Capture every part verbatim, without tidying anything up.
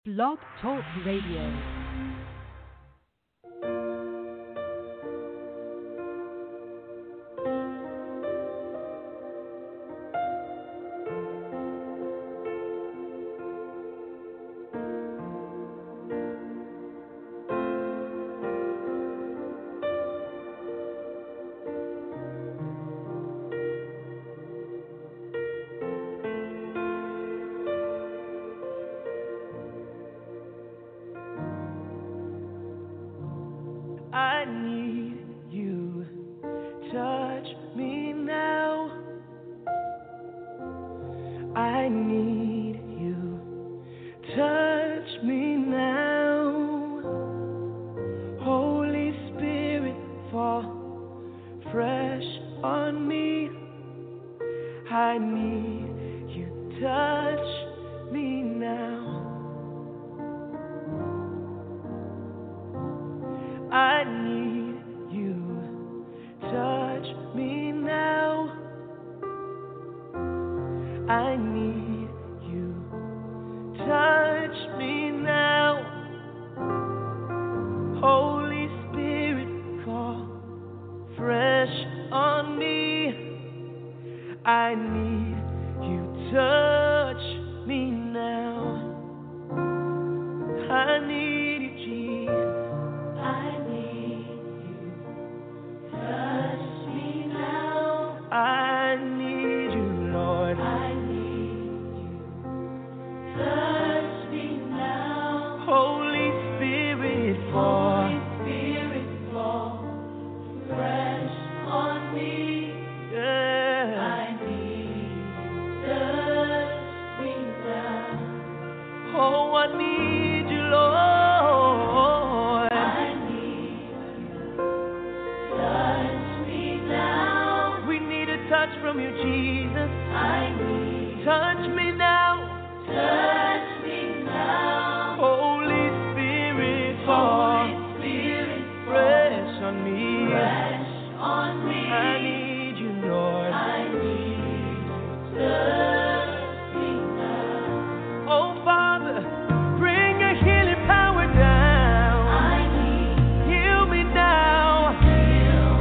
Blog Talk Radio.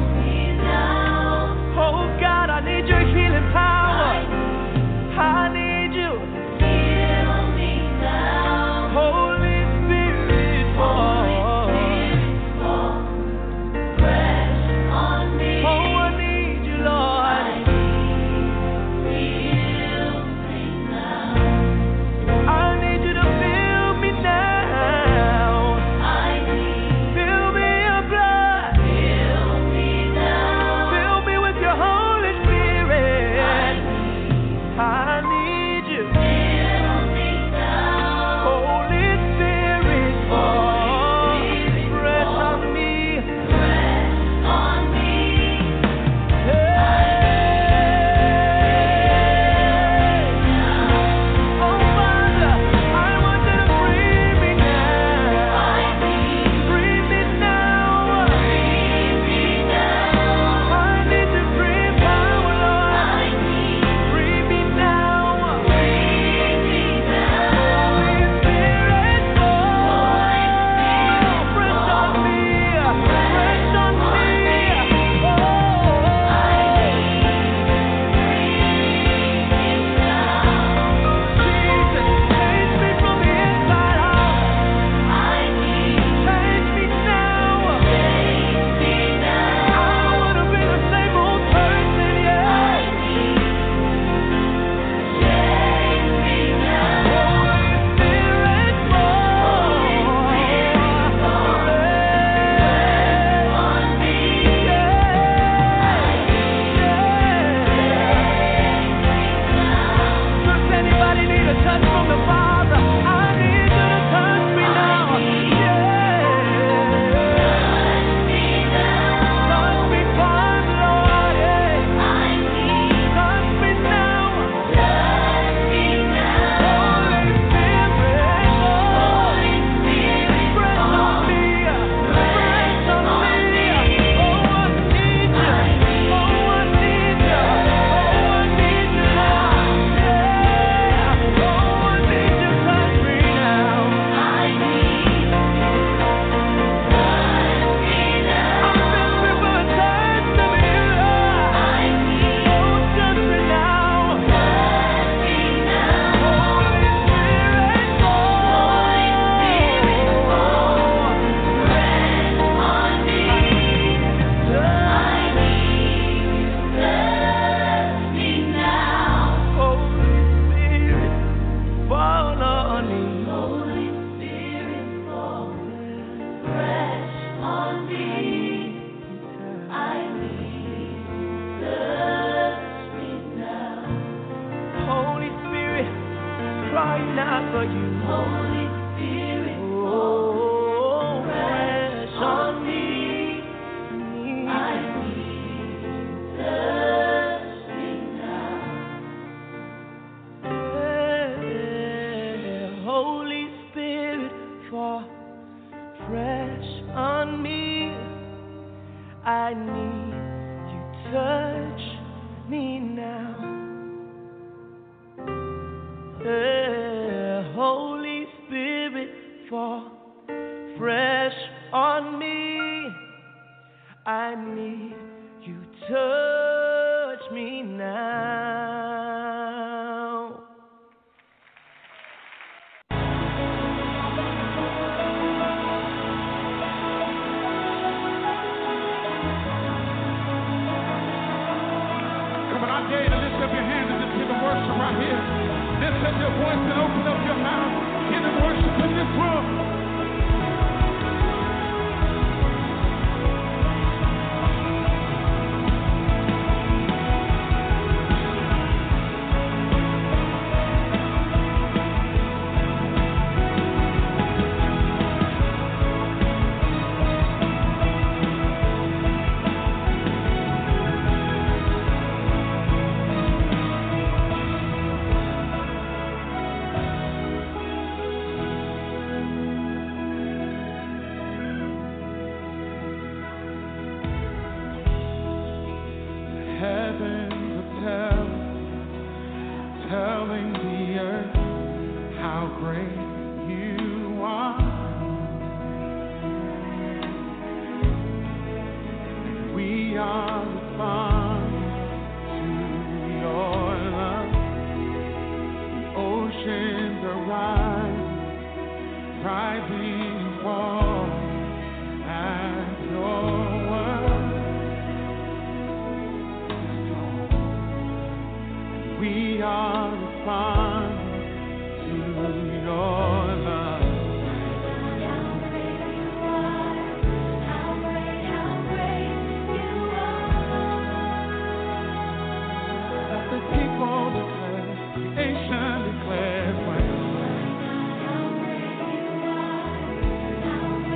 Healing power, I need fresh on me. I need you, touch me now. Uh, Holy Spirit, fall fresh on me. I need you, touch me now. Come on, I dare you to lift up your hands and just give them worship right here. Lift up your voice and open up your mouth. Give them worship in this room. How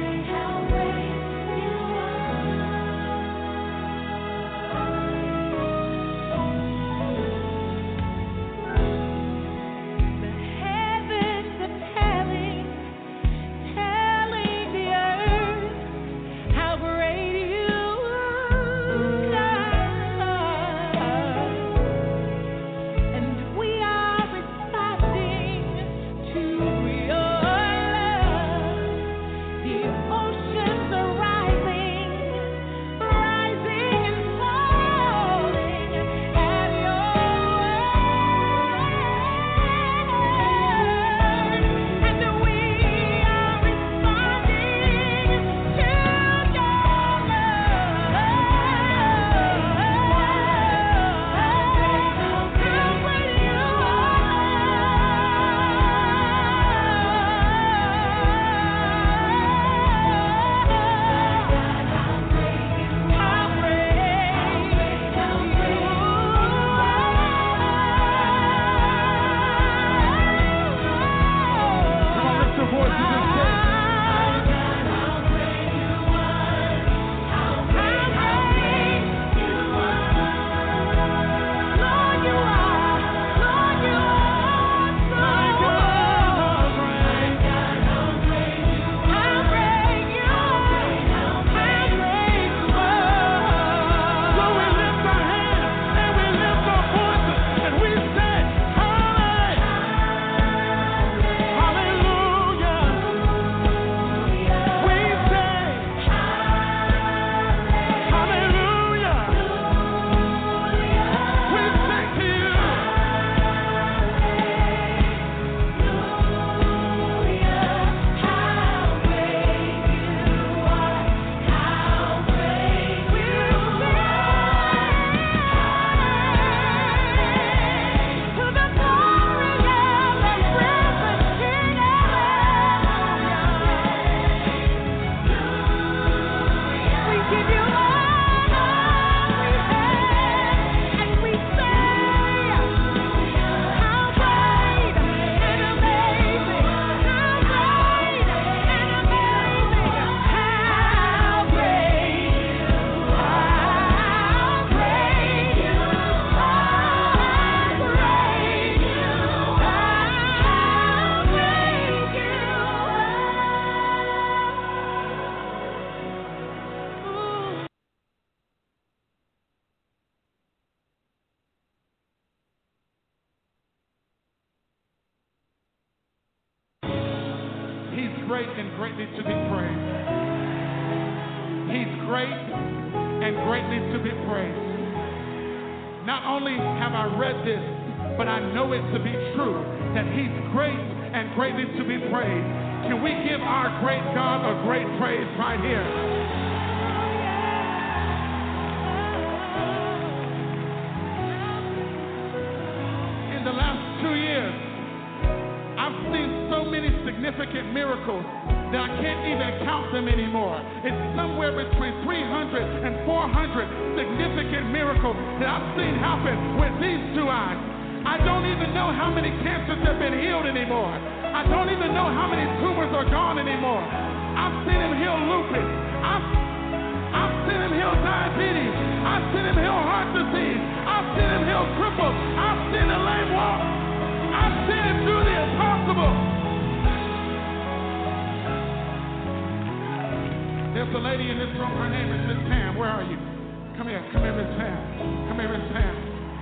He's great and greatly to be praised. He's great and greatly to be praised. Not only have I read this, but I know it to be true that He's great and greatly to be praised. Can we give our great God a great praise right here? In the last two years, I've seen so many significant miracles that I can't even count them anymore. It's somewhere between three hundred and four hundred significant miracles that I've seen happen with these two eyes. I don't even know how many cancers have been healed anymore. I don't even know how many tumors are gone anymore. I've seen Him heal lupus. I've, I've seen Him heal diabetes. I've seen Him heal heart disease. I've seen Him heal cripples. I've seen the lame walk. I've seen Him do the impossible. There's a lady in this room. Her name is Miss Pam. Where are you? Come here. Come here, Miss Pam. Come here, Miss Pam.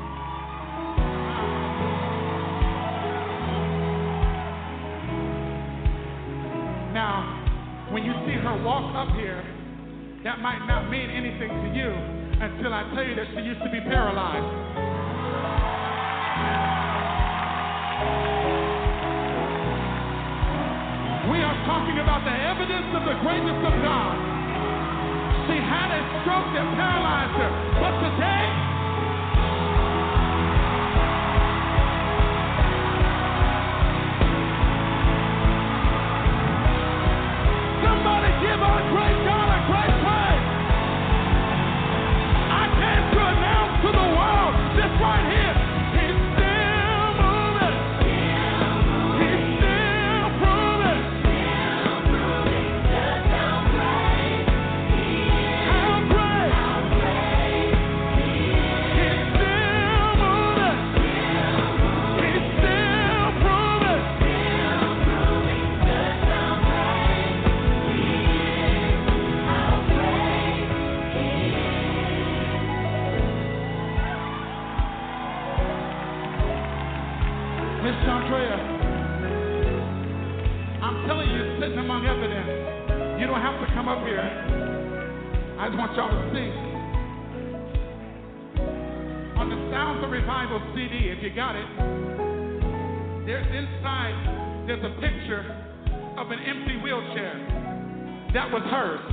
Now, when you see her walk up here, that might not mean anything to you until I tell you that she used to be paralyzed. We are talking about the evidence of the greatness of God. She had a stroke that paralyzed her, but today, somebody give our great God a great praise. I came to announce to the world this right here. He's still moving. He's still proving. Just how great He is. How great. He's still moving. He's still proving. Just how great Miss Andrea, I'm telling you, sitting among evidence. You don't have to come up here. I just want y'all to see. On the Sounds of Revival C D, if you got it, there's inside, there's a picture of an empty wheelchair. That was hers.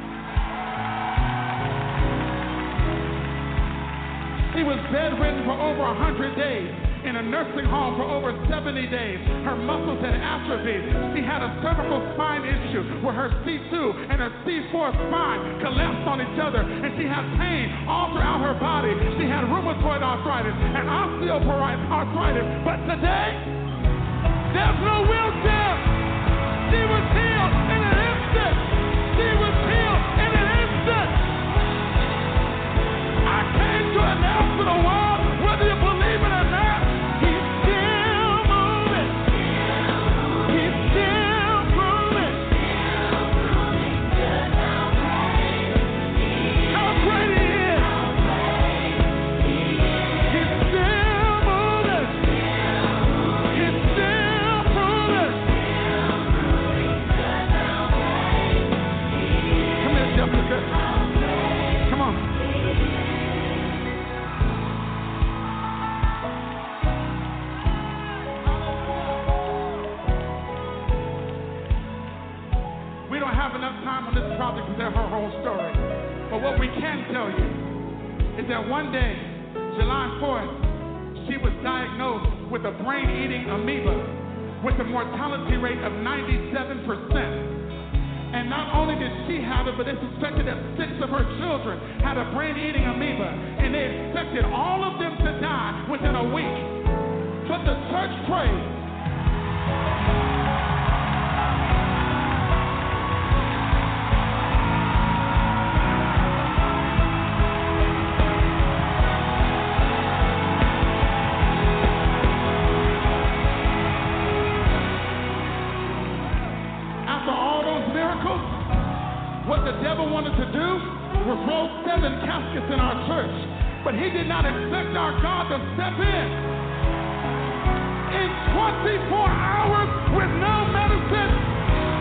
She was bedridden for over one hundred days. In a nursing home for over seventy days. Her muscles had atrophied. She had a cervical spine issue where her C two and her C four spine collapsed on each other, and she had pain all throughout her body. She had rheumatoid arthritis and osteoarthritis. But today, there's no wheelchair. She was healed in an instant. She was healed in an instant. I came to announce to the world, whether you believe it or not, come on. We don't have enough time on this project to tell her whole story. But what we can tell you is that one day, July fourth, she was diagnosed with a brain-eating amoeba with a mortality rate of ninety-seven percent. And not only did she have it, but they suspected that six of her children had a brain-eating amoeba, and they expected all of them to die within a week. But the church prayed. What the devil wanted to do was roll seven caskets in our church, but he did not expect our God to step in. In twenty-four hours with no medicine,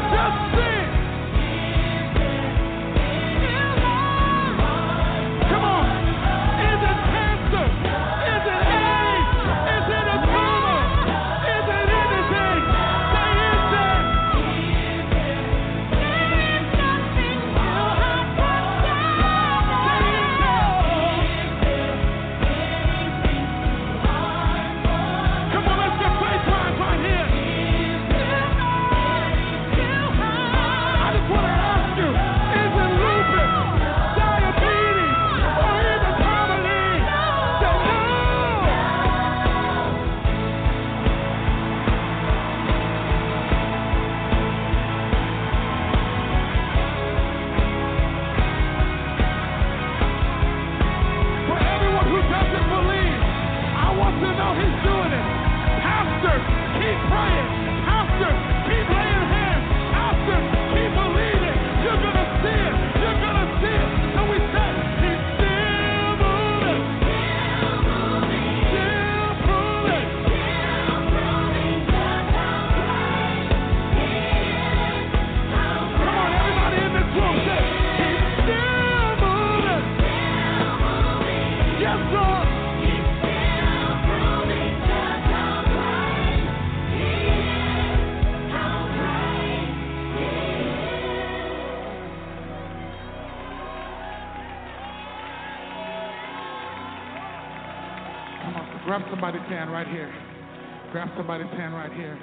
Grab somebody's hand right here. Grab somebody's hand right here.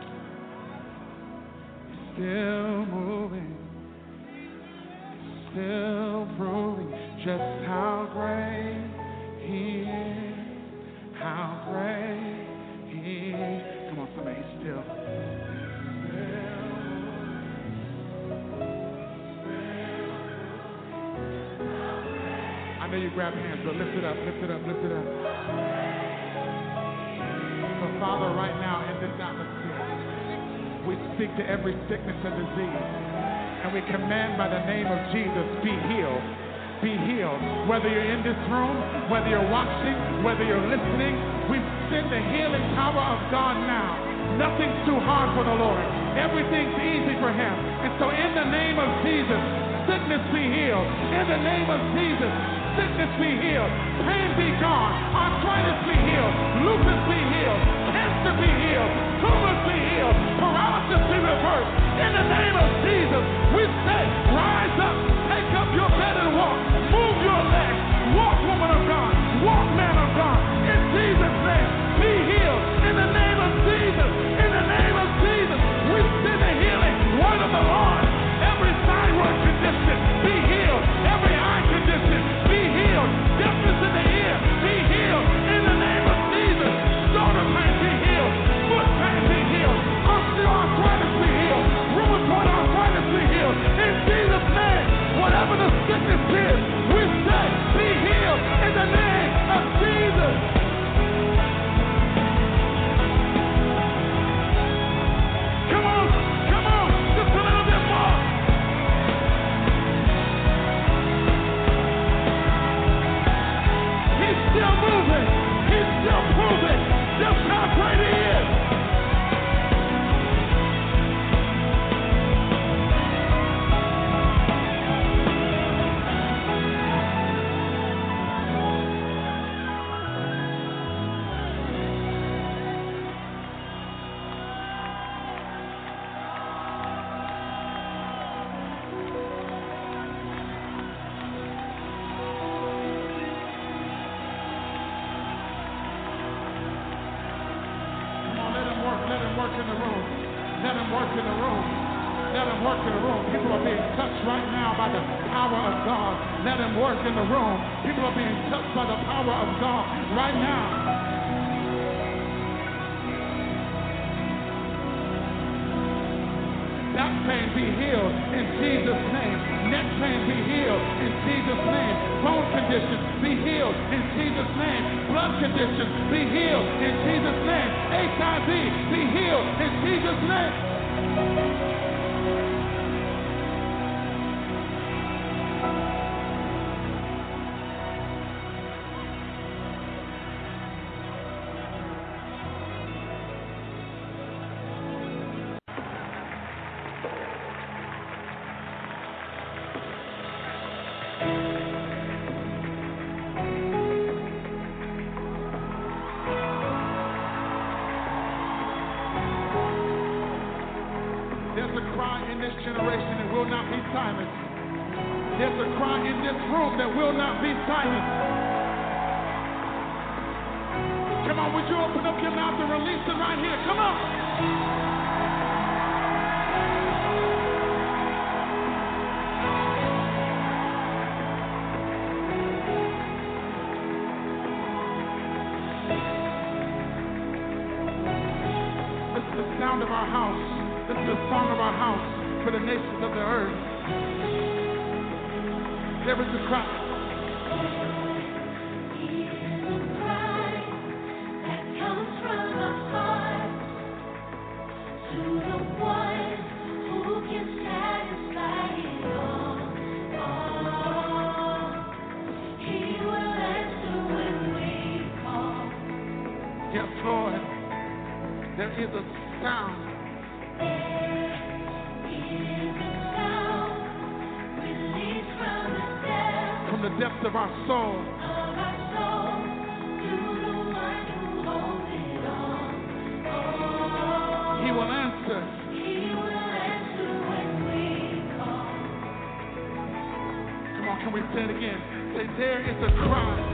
Still moving, still proving just how great He is, how great He is. Come on, somebody, He's still. I know you grab hands, but lift it up, lift it up, lift it up. So, Father, right now in this atmosphere, we speak to every sickness and disease, and we command by the name of Jesus, be healed, be healed. Whether you're in this room, whether you're watching, whether you're listening, we send the healing power of God now. Nothing's too hard for the Lord. Everything's easy for Him. And so in the name of Jesus, sickness be healed. In the name of Jesus, sickness be healed. Pain be gone. Arthritis be healed. Lupus be healed. Cancer be healed. Tumors be healed. Paralysis be reversed. In the name of Jesus, we say, rise up, take up your bed and walk. Move your legs. Walk, woman of God. Walk, man of God. In Jesus' name, be healed. In the name of Jesus. In the name of Jesus, we send the healing word of the Lord. Every thyroid condition, be healed. Every eye condition, be healed. Deafness in the ear, be healed. In the name of Jesus, shoulder pain be healed. Foot pain be healed. Osteoarthritis be healed. Rheumatoid arthritis be healed. In Jesus' name, whatever the sickness is, we say, be healed. In the name of Jesus. Come on, come on, just a little bit more. He's still moving. He's still proving just how great He is. In the room, people are being touched by the power of God right now. Back pain be healed in Jesus' name. Neck pain be healed in Jesus' name. Bone conditions be healed in Jesus' name. Blood conditions be healed in Jesus' name. H I V be healed in Jesus' name. There's a cry in this generation that will not be silenced. There's a cry in this room that will not be silenced. Come on, would you open up your mouth and release it right here? Come on. Sound of our house. This is the song of our house for the nations of the earth. There is a cry. Here's a cry that comes from the heart to the one who can satisfy it all. all. He will answer when we call. Yes, Lord. There is a sound. There is a sound released from the depths From the depths of our soul. of our soul to the one who holds it all. Oh, He will answer. He will answer when we call. Come on, can we say it again? Say, there is a cry.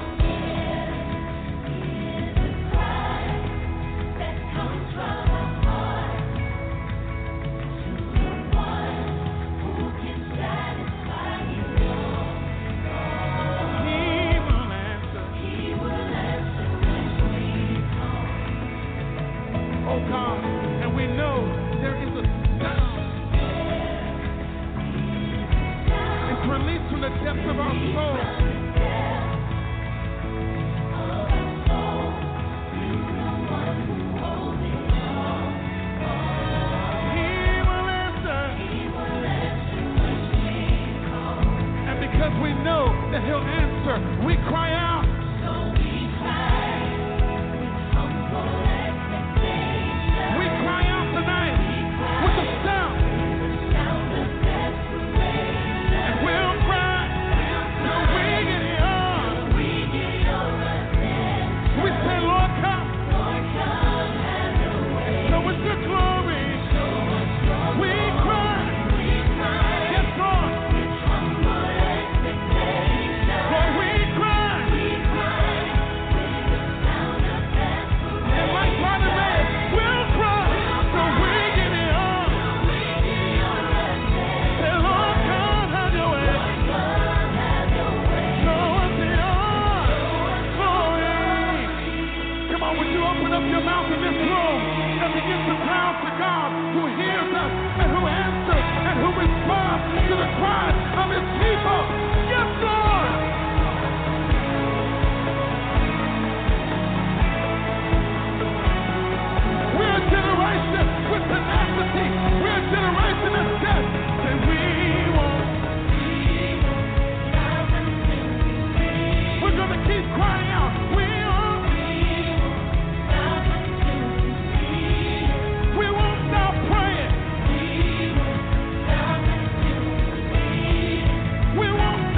We won't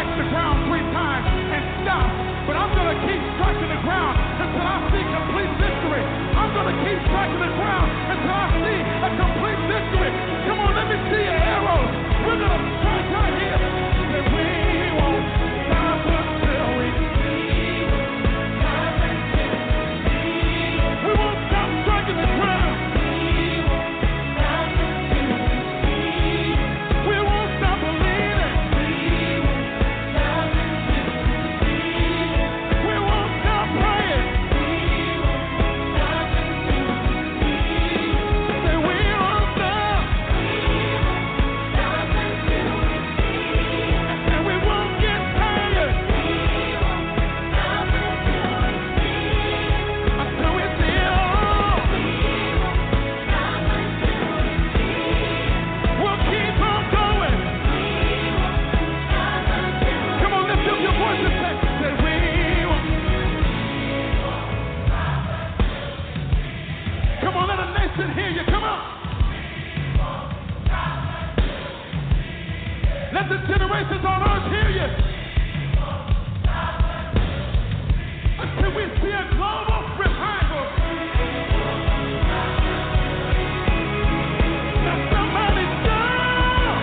strike the ground three times and stop. But I'm going to keep striking the ground until I see complete victory. I'm going to keep striking the ground until I see a complete victory. Come on, let me see your arrows. We're going to strike right here. And we won't stop until we see. We won't stop striking the ground. We won't stop believing. We won't stop praying. Say we won't stop. And we won't get tired until we see it all. We'll keep on going. Come on, lift up your voice and say, say we won't. Come on, let a nation hear you. Come on. Let the generations on earth hear you. Until we see a global revival. Now somebody shout.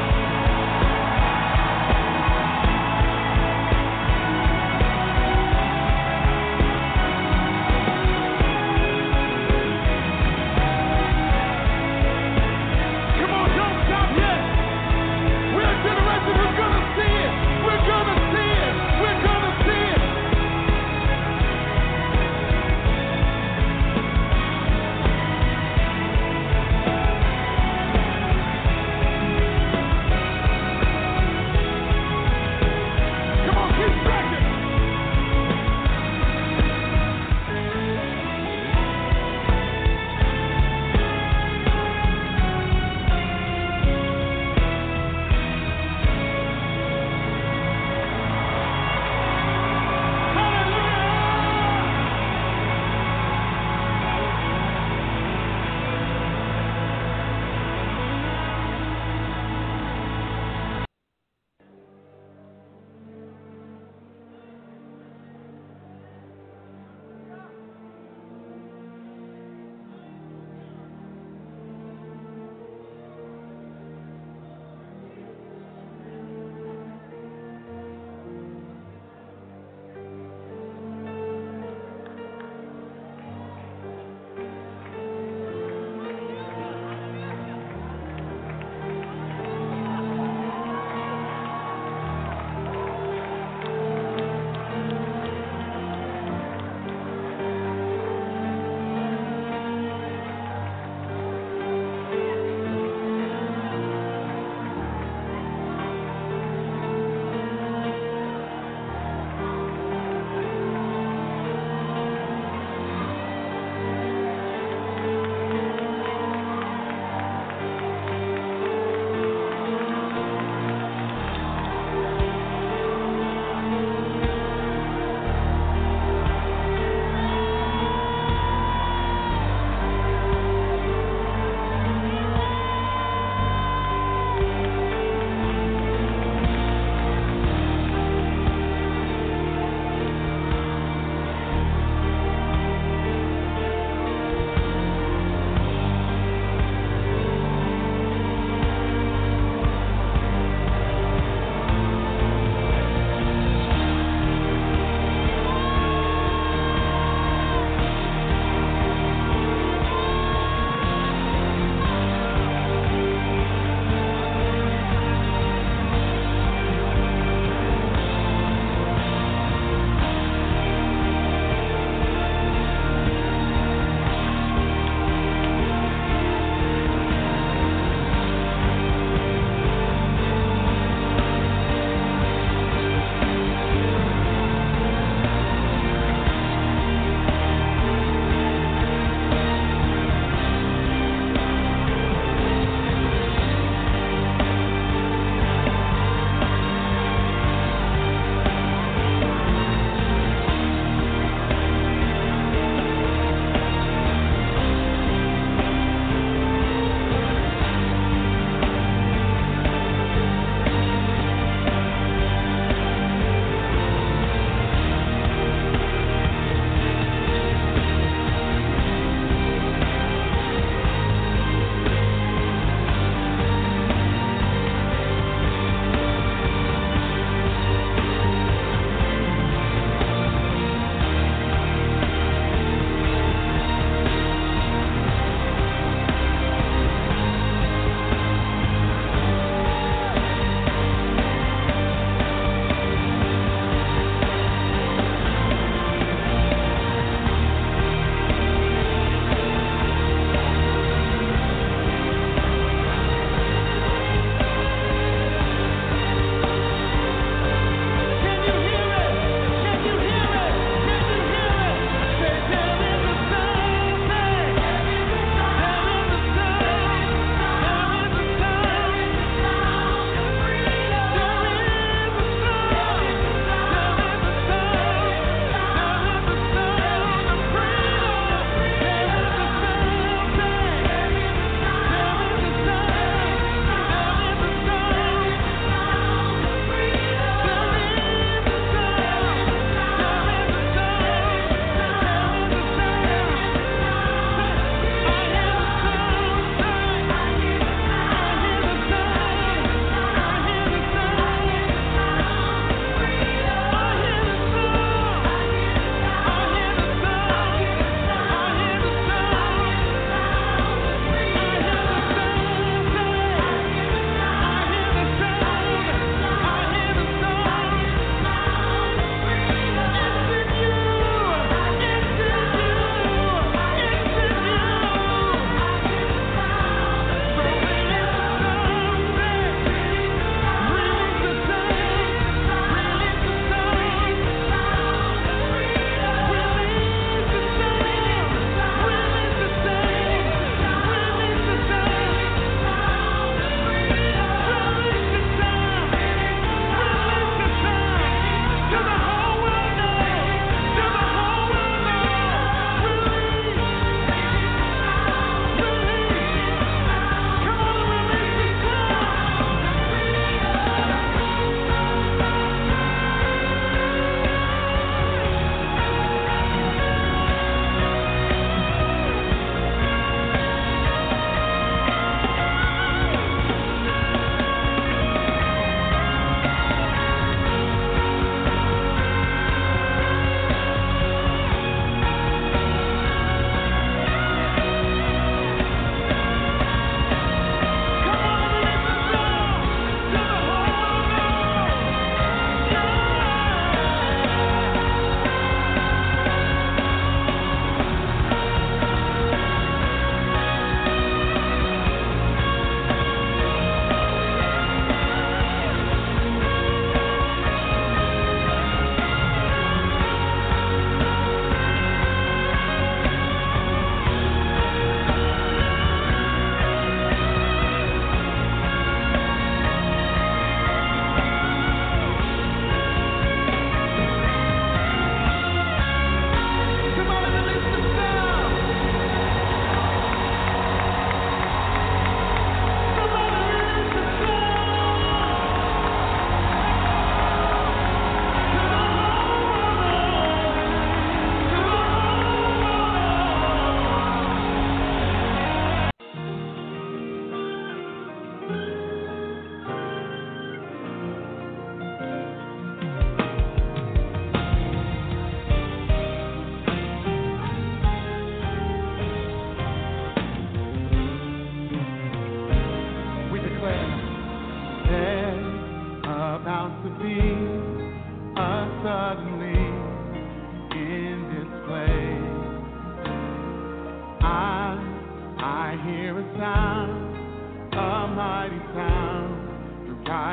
Come on, don't stop yet. We're a generation who's gonna see it. We're gonna see it. We're gonna see it.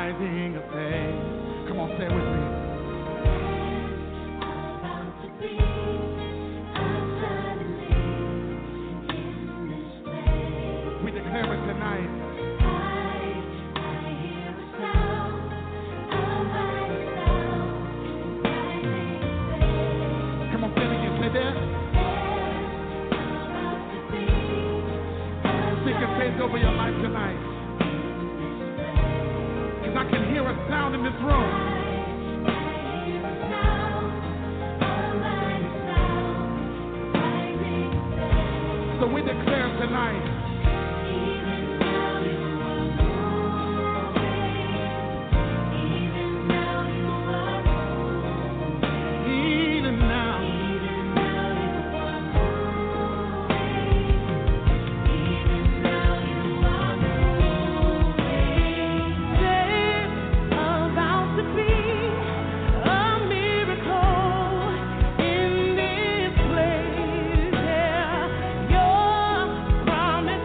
rising of faith. Come on, say it with me. About to be a suddenly in this place. We declare it tonight. I, I hear a sound, a mighty sound, rising faith. Come on, say it again. Say that. About to be a Speaking faith over your life tonight. Because I can hear a sound in this room. So we declare tonight. Even now you are moving. Even now you are moving. Even now. Even now you are moving. Even now you are moving. There's about to be a miracle in this place. Yeah, your promise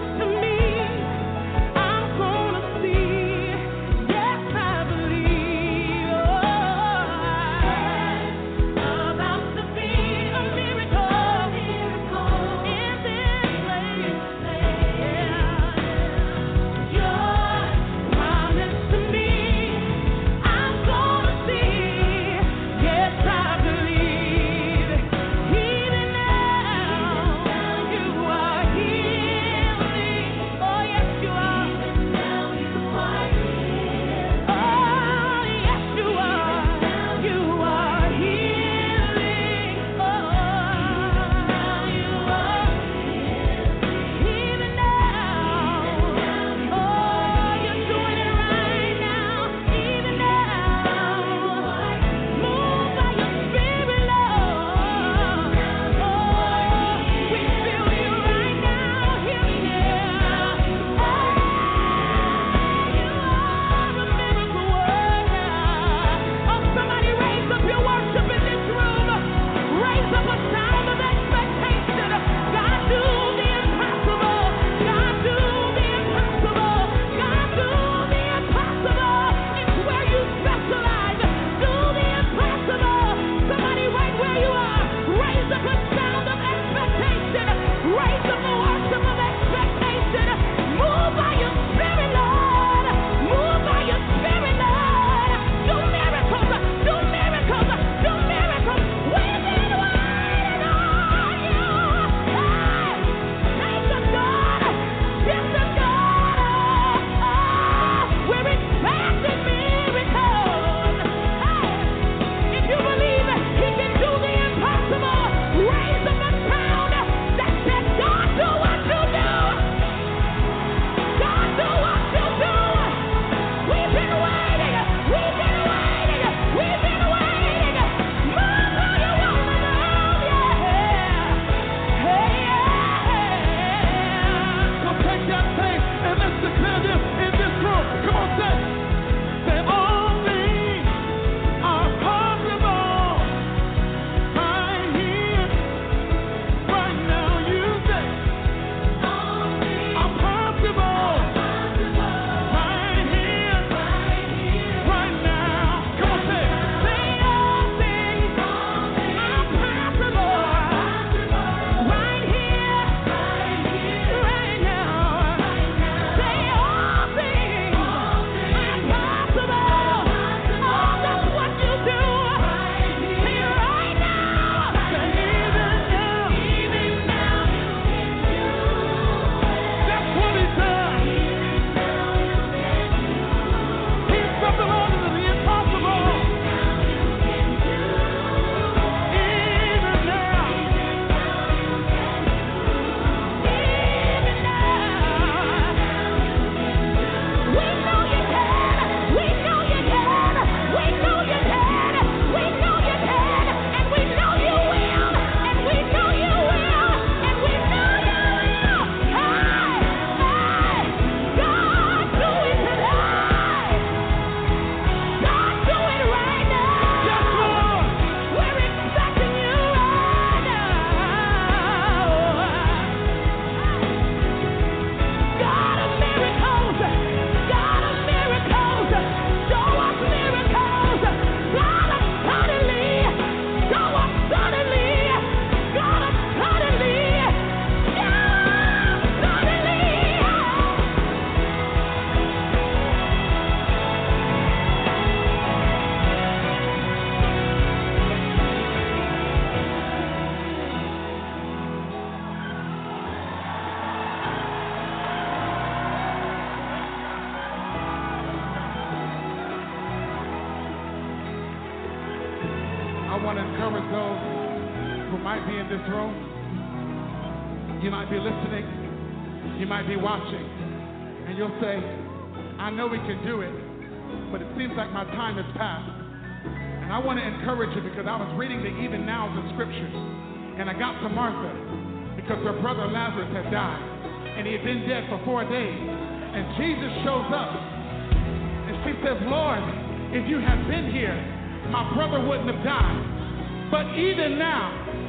want to encourage those who might be in this room. You might be listening. You might be watching. And you'll say, I know we can do it, but it seems like my time has passed. And I want to encourage you because I was reading the even nows of scriptures. And I got to Martha because her brother Lazarus had died. And he had been dead for four days. And Jesus shows up. And she says, Lord, if you had been here, my brother wouldn't have died. But even now,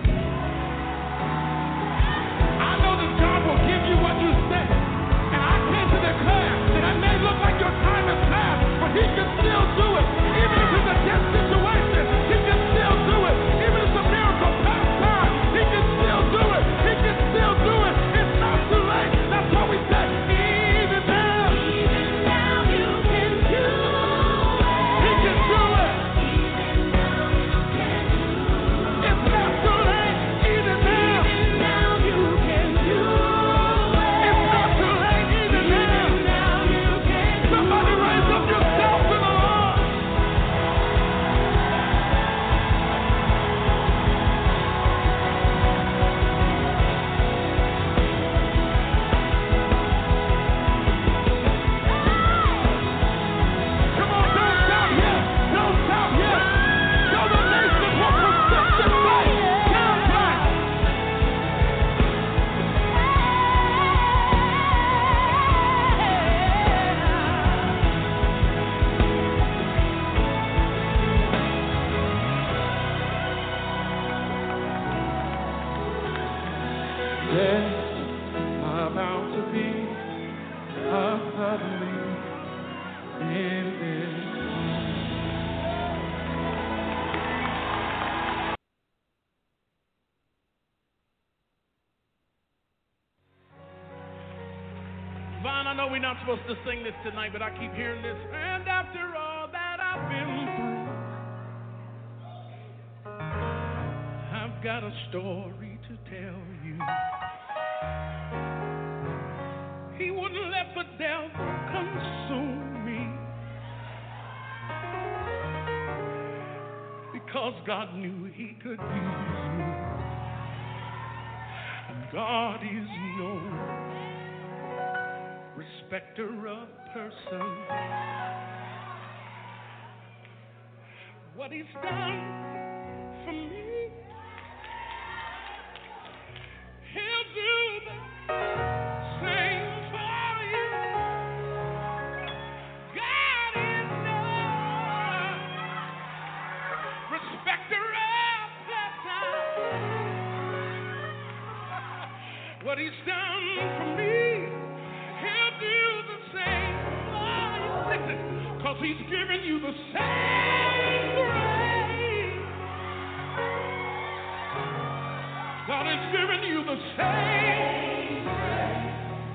I know that God will give you what you say. And I came to declare that it may look like your time has passed, but he can still do it. Even if it's a death situation, he can still do it. Even if it's a miracle past time, he can still do it. He can still do it. It's not too late. That's what we say. Even now. Even now you can do it. He can do it. Even now you can do it. It's not too late. Even now. Even now you can do it. It's not too late. Even now. Even now you can do it. Somebody raise up yourself to the Lord. Come on, don't stop here. Don't stop here. Show the nation what persistent faith can bring. There's about to be a suddenly in this. Vaughn, I know we're not supposed to sing this tonight, but I keep hearing this. And after all that I've been through, I've got a story to tell you. He wouldn't let the devil consume me because God knew he could use me. And God is no respecter of person. What he's done for me, he'll do the same for you. God is no respecter of person. What he's done for me, he'll do the same for you. Listen, because he's given you the same grace. God has given you the same grace.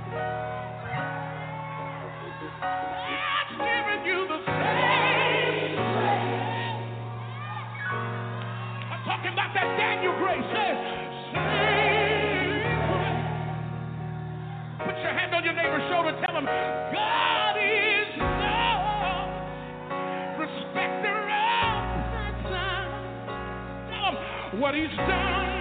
God's given you the same grace. I'm talking about that Daniel grace. Say, same grace. Put your hand on your neighbor's shoulder. Tell him, God is no respecter of person. Tell him what he's done.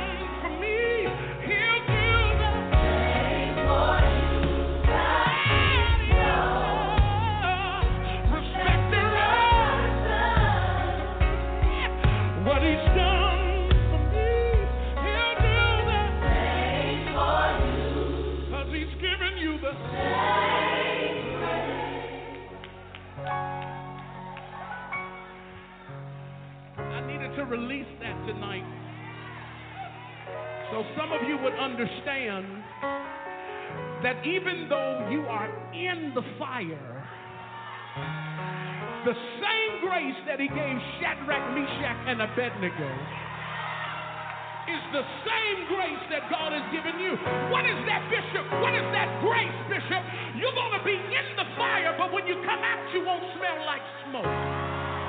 To release that tonight so some of you would understand that even though you are in the fire, the same grace that he gave Shadrach, Meshach, and Abednego is the same grace that God has given you. What is that, Bishop? What is that grace, Bishop? You're going to be in the fire, but when you come out, you won't smell like smoke.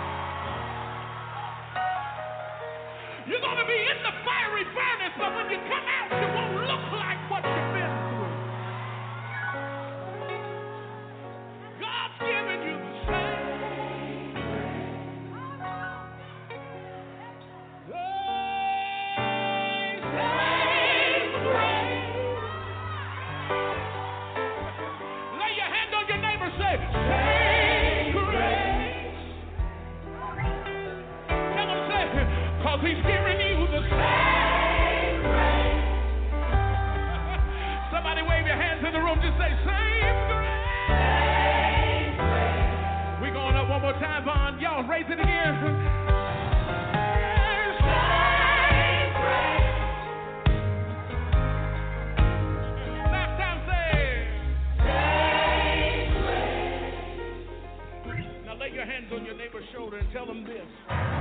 You're going to be in the fiery furnace, but when you come out, you won't look like what you've been through. God's given you the same. Oh. say, same grace. Tell them, say, because he's giving you the same grace. Somebody wave your hands in the room, just say, same grace. Same grace. We're going up one more time, Vaughn. Y'all raise it again. Your hands on your neighbor's shoulder and tell them this.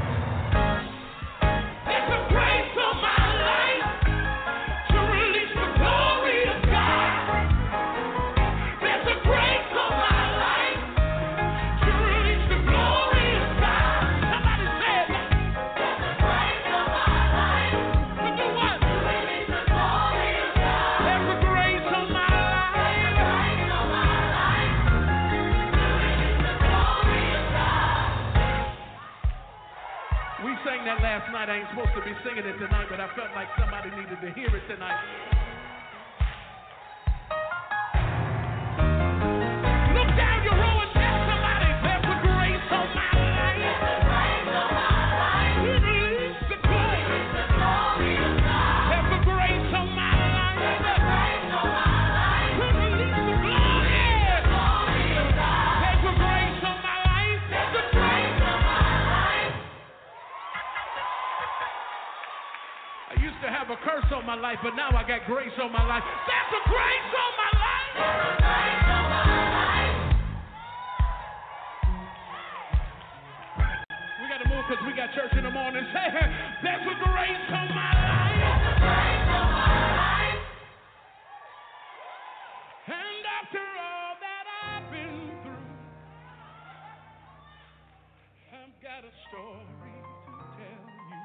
There's a grace on my life to release the glory of God. There's a grace on my life to release the glory of God. Somebody said that. There's a grace on my life to do what? To release the glory of God. There's a grace on my life. There's a grace on my life to release the glory of God. We sang that last night. I ain't supposed to be singing it tonight, but I felt like somebody needed to hear it tonight. Look down your row and tell somebody, there's a grace on my life. There's a grace on my life. Release the glory. Release the glory of God. There's a grace on my life. There's a grace on my life. Release the glory. Glory of God. There's a grace on my life. There's a grace on my life. I used to have a curse on my life, but now I got grace on my life. There's a grace on my life. There's a grace on my life. We got to move because we got church in the morning. Say, there's a grace on my life. There's a grace on my life. And after all that I've been through, I've got a story to tell you.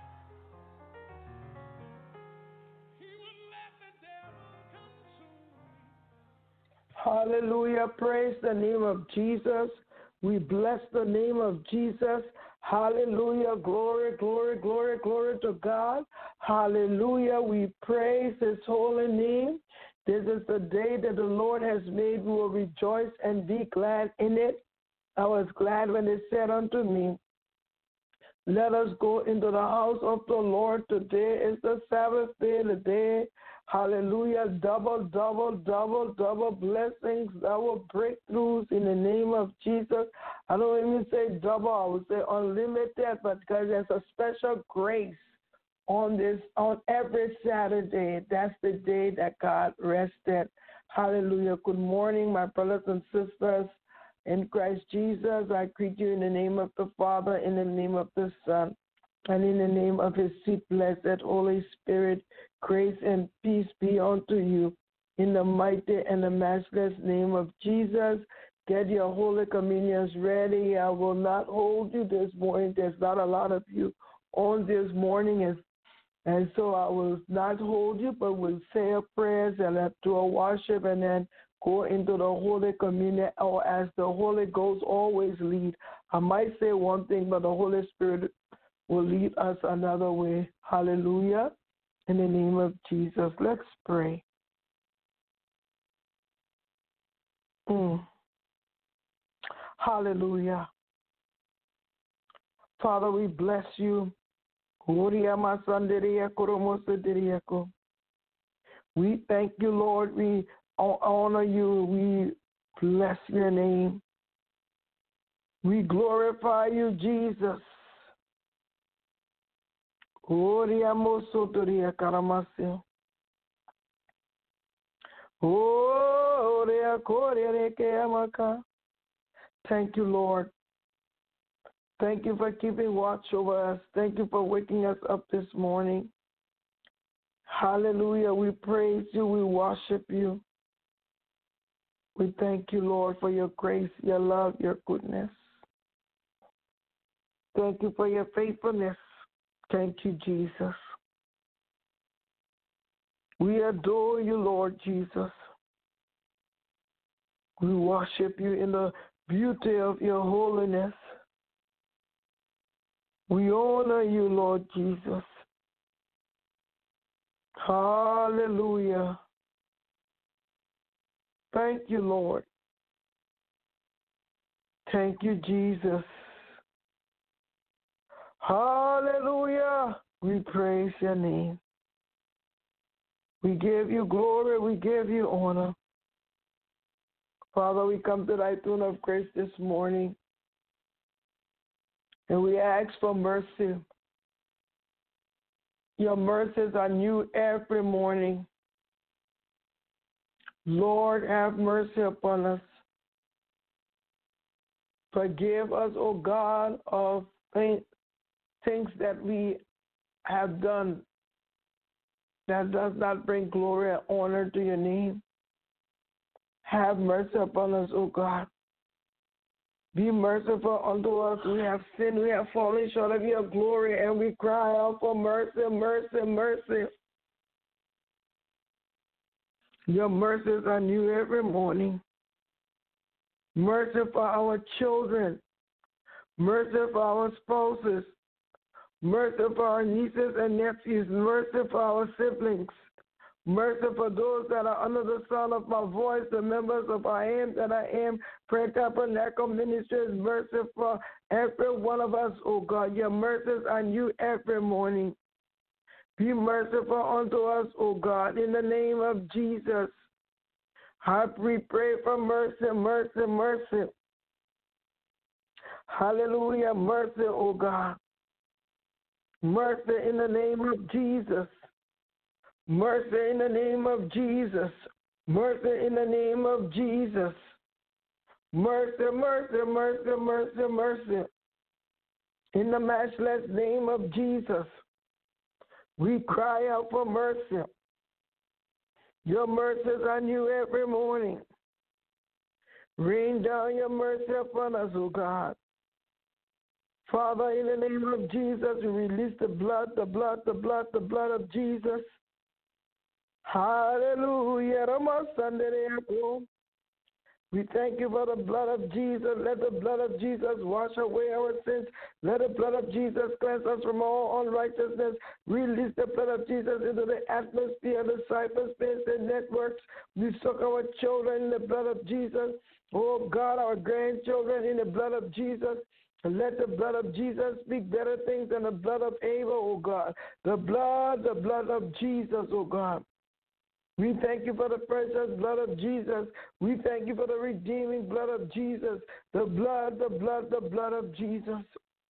He wouldn't let the devil consume me. Hallelujah. Praise the name of Jesus. We bless the name of Jesus. Hallelujah. Glory, glory, glory, glory to God. Hallelujah. We praise his holy name. This is the day that the Lord has made. We will rejoice and be glad in it. I was glad when they said unto me, let us go into the house of the Lord. Today is the Sabbath day, the day, hallelujah, double, double, double, double blessings, double breakthroughs in the name of Jesus. I don't even say double, I would say unlimited, but because there's a special grace on this, on every Saturday. That's the day that God rested. Hallelujah. Good morning, my brothers and sisters. In Christ Jesus, I greet you in the name of the Father, in the name of the Son, and in the name of his sweet, blessed Holy Spirit. Grace and peace be unto you. In the mighty and the matchless name of Jesus, get your Holy Communions ready. I will not hold you this morning. There's not a lot of you on this morning, and, and so I will not hold you, but we'll say a prayers and let's do a worship and then go into the Holy Communion, or as the Holy Ghost always lead. I might say one thing, but the Holy Spirit will lead us another way. Hallelujah. In the name of Jesus, let's pray. Mm. Hallelujah. Father, we bless you. We thank you, Lord. We honor you. We bless your name. We glorify you, Jesus. Thank you, Lord. Thank you for keeping watch over us. Thank you for waking us up this morning. Hallelujah. We praise you. We worship you. We thank you, Lord, for your grace, your love, your goodness. Thank you for your faithfulness. Thank you, Jesus. We adore you, Lord Jesus. We worship you in the beauty of your holiness. We honor you, Lord Jesus. Hallelujah. Thank you, Lord. Thank you, Jesus. Hallelujah. We praise your name. We give you glory. We give you honor. Father, we come to thy throne of grace this morning, and we ask for mercy. Your mercies are new every morning. Lord, have mercy upon us. Forgive us, O God, of things that we have done that does not bring glory and honor to your name. Have mercy upon us, O God. Be merciful unto us. We have sinned. We have fallen short of your glory, and we cry out for mercy, mercy, mercy. Your mercies are new every morning. Mercy for our children. Mercy for our spouses. Mercy for our nieces and nephews. Mercy for our siblings. Mercy for those that are under the sound of my voice, the members of I Am that I Am, Prayer Tabernacle Ministries. Mercy for every one of us, oh God. Your mercies are new every morning. Be merciful unto us, O God, in the name of Jesus. We pray for mercy, mercy, mercy. Hallelujah, mercy, O God. Mercy in the name of Jesus. Mercy in the name of Jesus. Mercy in the name of Jesus. Mercy, mercy, mercy, mercy, mercy. In the matchless name of Jesus, we cry out for mercy. Your mercies are new every morning. Rain down your mercy upon us, O God. Father, in the name of Jesus, we release the blood, the blood, the blood, the blood of Jesus. Hallelujah. We thank you for the blood of Jesus. Let the blood of Jesus wash away our sins. Let the blood of Jesus cleanse us from all unrighteousness. Release the blood of Jesus into the atmosphere, the cyberspace, the networks. We soak our children in the blood of Jesus. Oh God, our grandchildren in the blood of Jesus. Let the blood of Jesus speak better things than the blood of Abel, oh God. The blood, the blood of Jesus, oh God. We thank you for the precious blood of Jesus. We thank you for the redeeming blood of Jesus. The blood, the blood, the blood of Jesus.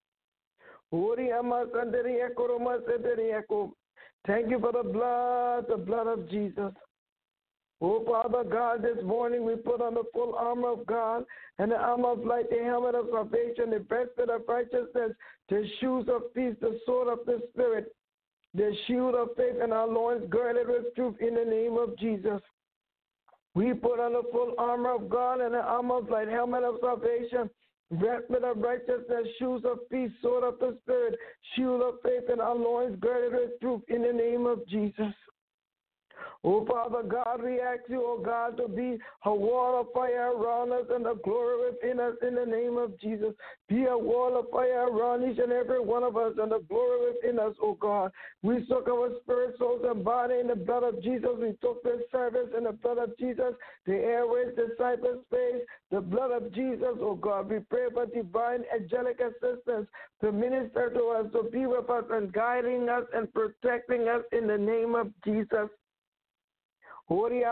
Thank you for the blood, the blood of Jesus. Oh, Father God, this morning we put on the full armor of God and the armor of light, the helmet of salvation, the breastplate of righteousness, the shoes of peace, the sword of the Spirit, the shield of faith, and our loins girded with truth in the name of Jesus. We put on the full armor of God and the armor of light, helmet of salvation, breastplate of righteousness, shoes of peace, sword of the Spirit, shield of faith, and our loins girded with truth in the name of Jesus. Oh, Father God, we ask you, oh God, to be a wall of fire around us and the glory within us in the name of Jesus. Be a wall of fire around each and every one of us and the glory within us, oh God. We soak our spirit, souls, and body in the blood of Jesus. We took this service in the blood of Jesus, the airways, the cyberspace, the blood of Jesus, oh God. We pray for divine angelic assistance to minister to us, to be with us and guiding us and protecting us in the name of Jesus. Hallelujah,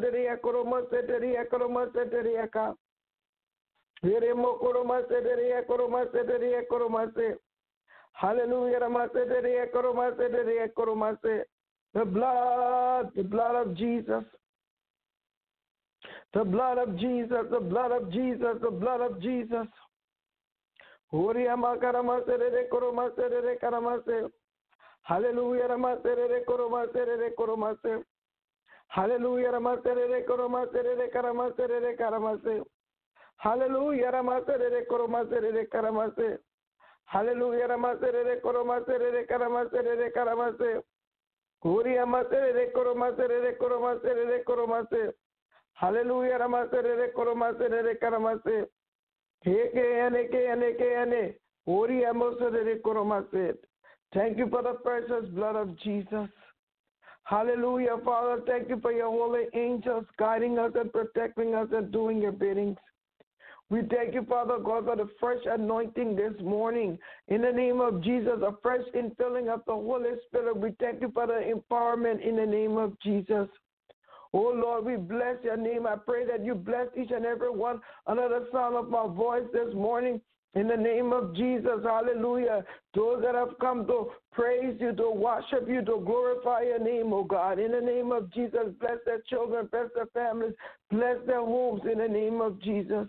the blood, the blood of Jesus, the blood of Jesus, the blood of Jesus, the blood of Jesus. Hallelujah. Hallelujah, Ramaserere Koromaserere Karamaserere Karamase. Hallelujah, Ramaserere Koromaserere Karamase. Hallelujah, Ramaserere Koromaserere Karamaserere Karamase. Kuria Maserere Koromaserere Koromaserere Koromase. Hallelujah, Ramaserere Koromaserere Karamase. Heke ane ke ane ke ane. Kuria Maserere Koromase. Thank you for the precious blood of Jesus. Hallelujah, Father. Thank you for your holy angels guiding us and protecting us and doing your biddings. We thank you, Father God, for the fresh anointing this morning. In the name of Jesus, a fresh infilling of the Holy Spirit. We thank you for the empowerment in the name of Jesus. Oh, Lord, we bless your name. I pray that you bless each and every one under the sound of my voice this morning. In the name of Jesus, hallelujah. Those that have come to praise you, to worship you, to glorify your name, oh God. In the name of Jesus, bless their children, bless their families, bless their homes in the name of Jesus.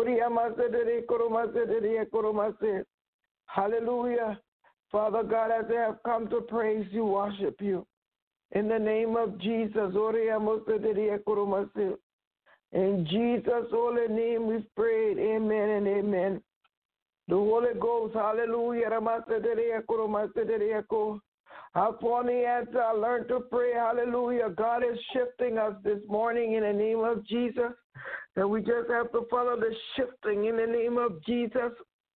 Hallelujah. Father God, as they have come to praise you, worship you. In the name of Jesus. In Jesus' holy name we've prayed. Amen and amen. The Holy Ghost, hallelujah. Upon the answer, I learned to pray, hallelujah. God is shifting us this morning in the name of Jesus. And we just have to follow the shifting in the name of Jesus.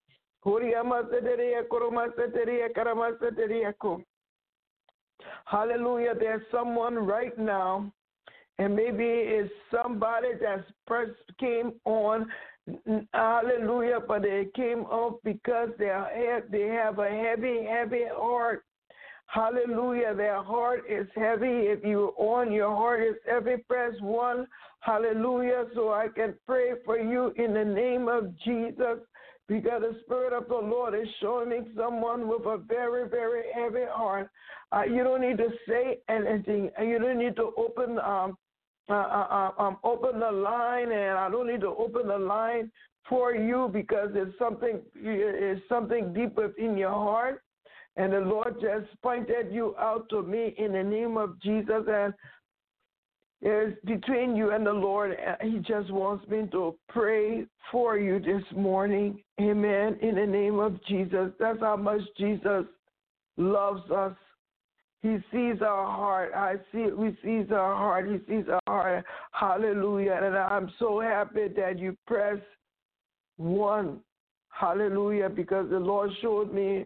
Hallelujah. There's someone right now, and maybe it's somebody that first came on. Hallelujah, but they came up because they they have a heavy, heavy heart. Hallelujah, their heart is heavy. If you're on, your heart is heavy, press one. Hallelujah, so I can pray for you in the name of Jesus, because the Spirit of the Lord is showing me someone with a very, very heavy heart. Uh, you don't need to say anything. You don't need to open um. Uh, uh, um, open the line, and I don't need to open the line for you because it's something, it's something deep within your heart, and the Lord just pointed you out to me in the name of Jesus, and it's between you and the Lord. He just wants me to pray for you this morning. Amen. In the name of Jesus. That's how much Jesus loves us. He sees our heart. I see. We sees our heart. He sees our heart. Hallelujah. And I'm so happy that you press one. Hallelujah. Because the Lord showed me,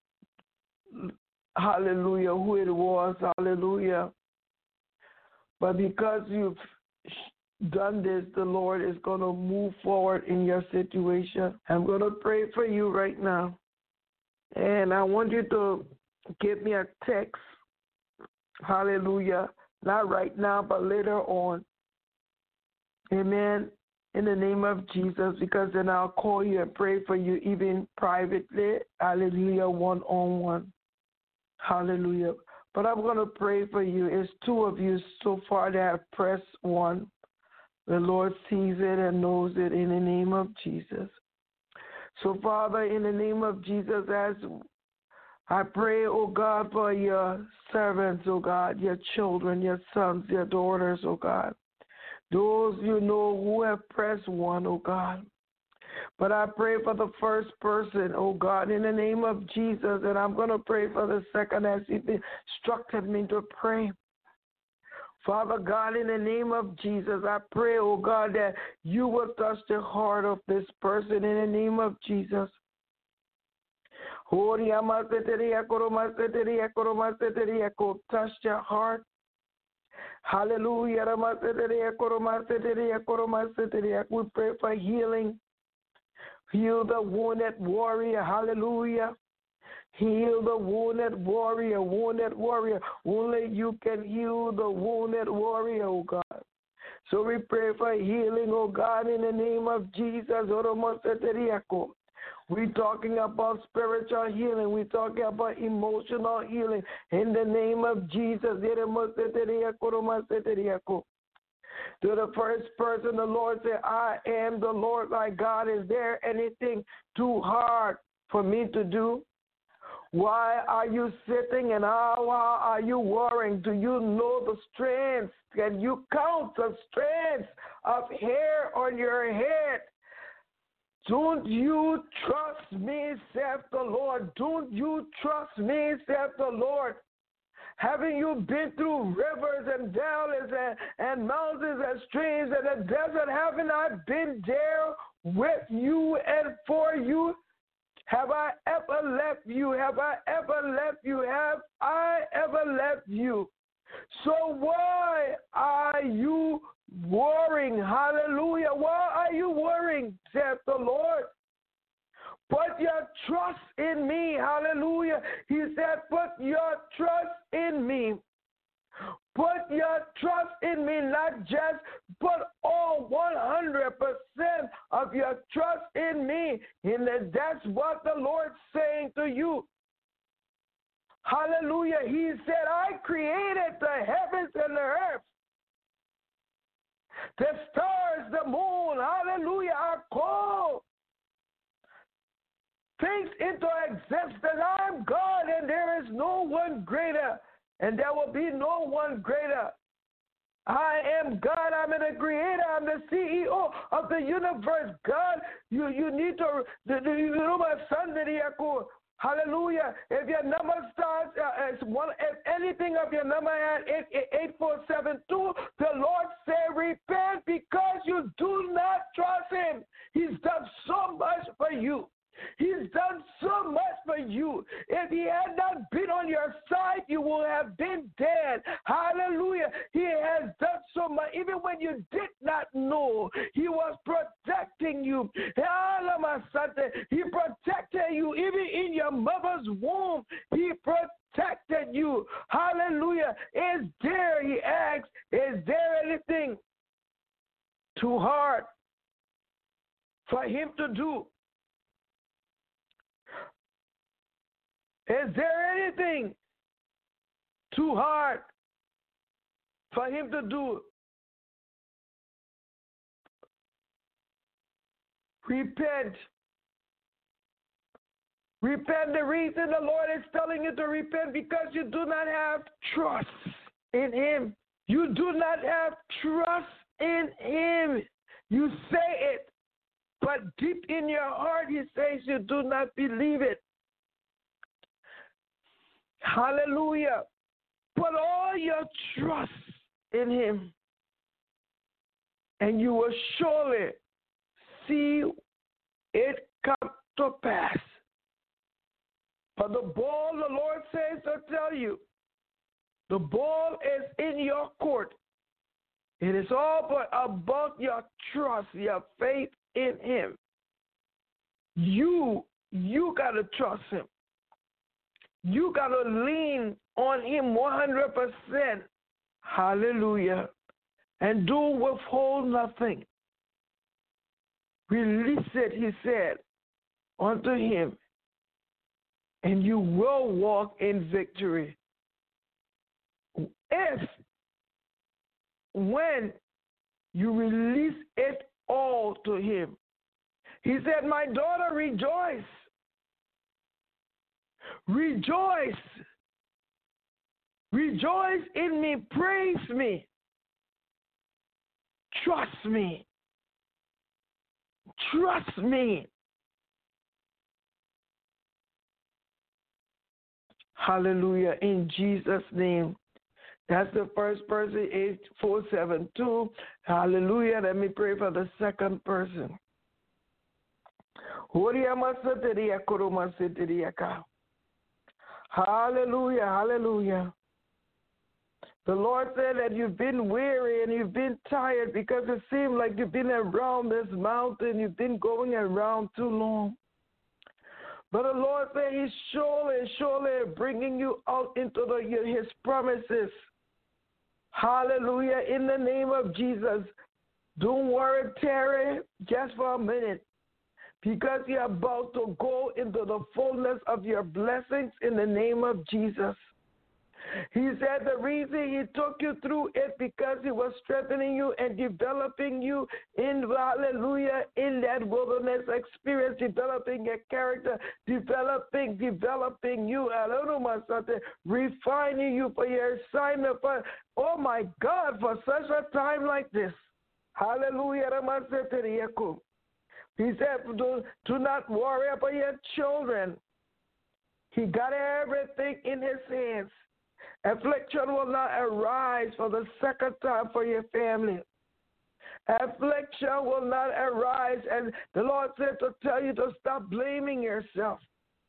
hallelujah, who it was. Hallelujah. But because you've done this, the Lord is going to move forward in your situation. I'm going to pray for you right now. And I want you to give me a text. Hallelujah. Not right now, but later on. Amen. In the name of Jesus, because then I'll call you and pray for you even privately. Hallelujah. One-on-one. Hallelujah. But I'm going to pray for you. It's two of you so far that have pressed one. The Lord sees it and knows it in the name of Jesus. So, Father, in the name of Jesus, as I pray, oh God, for your servants, oh God, your children, your sons, your daughters, oh God. Those you know who have pressed one, oh God. But I pray for the first person, oh God, in the name of Jesus, and I'm going to pray for the second as He instructed me to pray. Father God, in the name of Jesus, I pray, oh God, that you will touch the heart of this person in the name of Jesus. Touch your heart. Hallelujah. We pray for healing. Heal the wounded warrior. Hallelujah. Heal the wounded warrior. Wounded warrior. Only you can heal the wounded warrior, oh God. So we pray for healing, oh God, in the name of Jesus. We're talking about spiritual healing. We're talking about emotional healing. In the name of Jesus. To the first person, the Lord said, I am the Lord thy God. Is there anything too hard for me to do? Why are you sitting and how are you worrying? Do you know the strands? Can you count the strands of hair on your head? Don't you trust me, saith the Lord? Don't you trust me, saith the Lord? Haven't you been through rivers and valleys and, and mountains and streams and the desert? Haven't I been there with you and for you? Have I ever left you? Have I ever left you? Have I ever left you? So why are you worrying. Hallelujah. Why are you worrying, saith the Lord? Put your trust in me. Hallelujah. He said, put your trust in me. Put your trust in me, not just put all one hundred percent of your trust in me. And that's what the Lord's saying to you. Hallelujah. He said, I created the heavens and the earth. The stars, the moon, hallelujah, are called things into existence. I'm God, and there is no one greater, and there will be no one greater. I am God. I'm the creator. I'm the C E O of the universe. God, you, you need to, you know my son, hallelujah. If your number starts uh, as one, if anything of your number at eight four seven two, the Lord said, repent because you do not trust him. He's done so much for you. He's done so much for you. If he had not been on your side, you would have been dead. Hallelujah. He has done so much. Even when you did not know, he was protecting you. He protected you. Even in your mother's womb, he protected you. Hallelujah. Is there, he asks, is there anything too hard for him to do? Is there anything too hard for him to do? Repent. Repent. The reason the Lord is telling you to repent because you do not have trust in him. You do not have trust in him. You say it, but deep in your heart he says you do not believe it. Hallelujah. Put all your trust in him, and you will surely see it come to pass. For the ball, the Lord says to tell you, the ball is in your court. It is all but about your trust, your faith in him. You, you got to trust him. You got to lean on him one hundred percent. Hallelujah. And do withhold nothing. Release it, he said, unto him, and you will walk in victory. If, when you release it all to him, he said, my daughter, rejoice. Rejoice. Rejoice in me. Praise me. Trust me. Trust me. Hallelujah. In Jesus' name. That's the first person, eight four seven two. Hallelujah. Let me pray for the second person. Hallelujah, hallelujah. The Lord said that you've been weary and you've been tired because it seemed like you've been around this mountain. You've been going around too long. But the Lord said he's surely, surely bringing you out into the, his promises. Hallelujah, in the name of Jesus. Don't worry, Terry, just for a minute. Because you're about to go into the fullness of your blessings in the name of Jesus. He said the reason he took you through it because he was strengthening you and developing you in, hallelujah, in that wilderness experience, developing your character, developing, developing you, refining you for your assignment. For, oh my God, for such a time like this. Hallelujah. He said, do, do not worry about your children. He got everything in his hands. Affliction will not arise for the second time for your family. Affliction will not arise. And the Lord said to tell you to stop blaming yourself.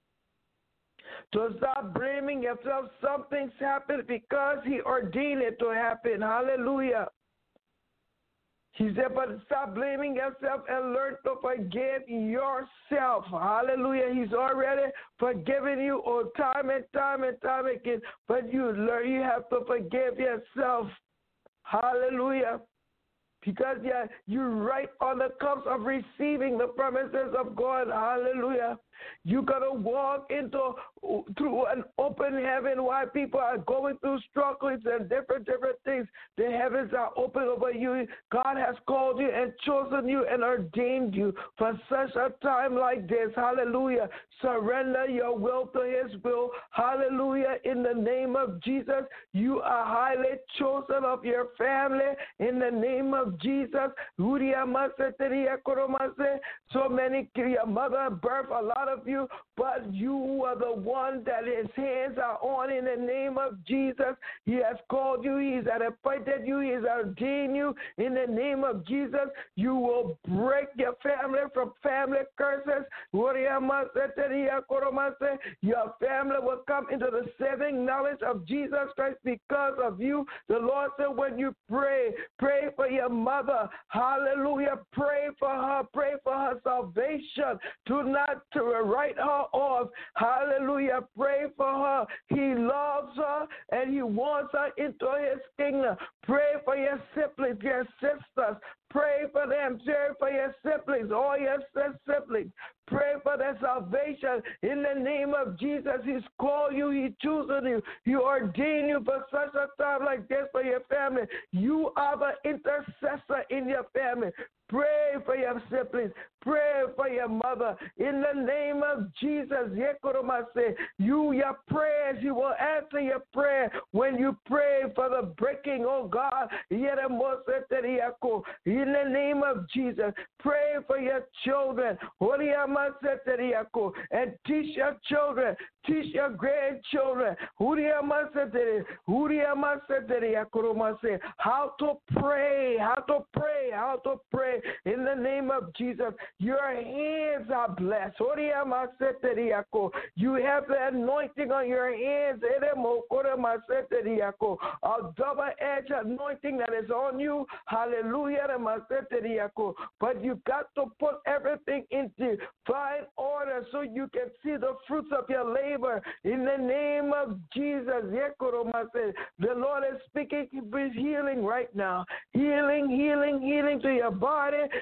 To stop blaming yourself. Something's happened because he ordained it to happen. Hallelujah. He said, but stop blaming yourself and learn to forgive yourself. Hallelujah. He's already forgiven you all time and time and time again. But you learn, you have to forgive yourself. Hallelujah. Because yeah, you're right on the cusp of receiving the promises of God. Hallelujah. You're going to walk into through an open heaven while people are going through struggles and different, different things. The heavens are open over you. God has called you and chosen you and ordained you for such a time like this. Hallelujah. Surrender your will to his will. Hallelujah. In the name of Jesus, you are highly chosen of your family. In the name of Jesus. So many, your mother birthed a lot of you, but you are the one that his hands are on in the name of Jesus. He has called you. He has appointed you. He has ordained you in the name of Jesus. You will break your family from family curses. Your family will come into the saving knowledge of Jesus Christ because of you. The Lord said when you pray, pray for your mother. Hallelujah. Pray for her. Pray for her salvation. Do not to write her off. Hallelujah. Pray for her. He loves her and he wants her into his kingdom. Pray for your siblings, your sisters. Pray for them. Pray for your siblings, all your siblings. Pray for their salvation in the name of Jesus. He's called you. He chosen you. He ordained you for such a time like this for your family. You are the intercessor in your family. Pray for your siblings. Pray for your mother. In the name of Jesus, you, your prayers, you will answer your prayer when you pray for the breaking, oh God. In the name of Jesus, pray for your children. And teach your children, teach your grandchildren how to pray, how to pray, how to pray. In the name of Jesus, your hands are blessed. You have the anointing on your hands. A double-edged anointing that is on you. Hallelujah. But you got to put everything into fine order so you can see the fruits of your labor. In the name of Jesus, the Lord is speaking with healing right now. Healing, healing, healing to your body.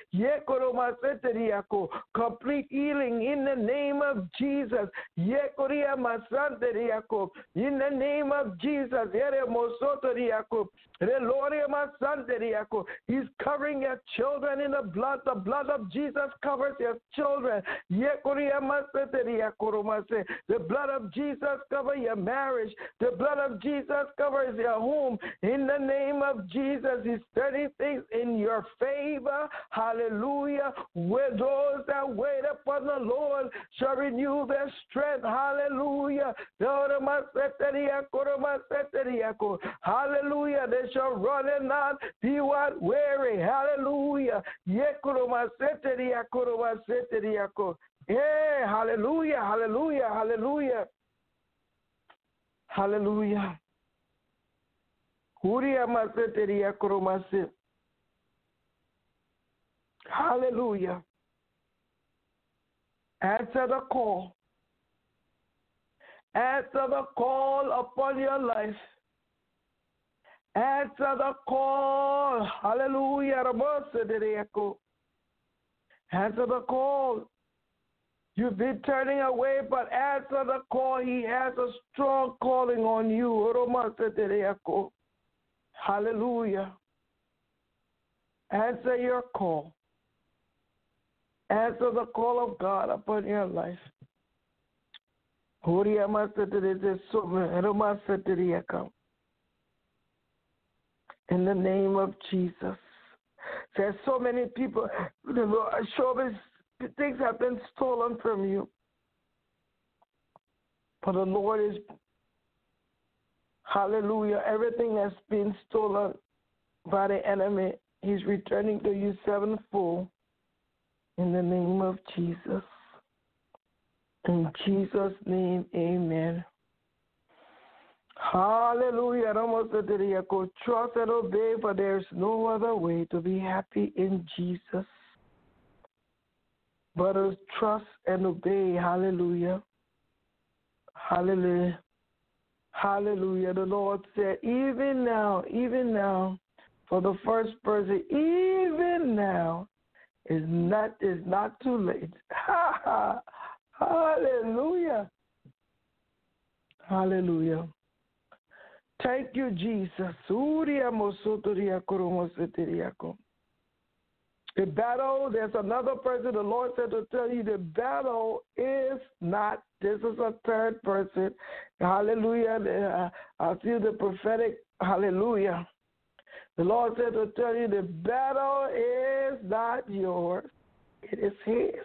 Complete healing in the name of Jesus. In the name of Jesus. He's covering your children in the blood. The blood of Jesus covers your children. The blood of Jesus covers your marriage. The blood of Jesus covers your home. In the name of Jesus, he's turning things in your favor. Hallelujah. Where those that wait upon the Lord shall renew their strength. Hallelujah. Hallelujah. They shall run and not be what weary. Hallelujah. Yeah, hallelujah, hallelujah, hallelujah. Hallelujah. Hallelujah. Answer the call. Answer the call upon your life. Answer the call. Hallelujah. Answer the call. You've been turning away, but answer the call. He has a strong calling on you. Hallelujah. Answer your call. Answer the call of God upon your life. In the name of Jesus. There's so many people, sure things have been stolen from you. But the Lord is, hallelujah, everything that's been stolen by the enemy, he's returning to you sevenfold. In the name of Jesus. In Jesus' name, amen. Hallelujah. Trust and obey, for there's no other way to be happy in Jesus but to trust and obey. Hallelujah. Hallelujah. Hallelujah. The Lord said, even now, even now, for the first person, even now, is not is not too late. Hallelujah. Hallelujah. Thank you, Jesus. The battle, there's another person, the Lord said to tell you the battle is not, this is a third person. Hallelujah. I feel the prophetic, hallelujah. The Lord said to tell you the battle is not yours, it is His.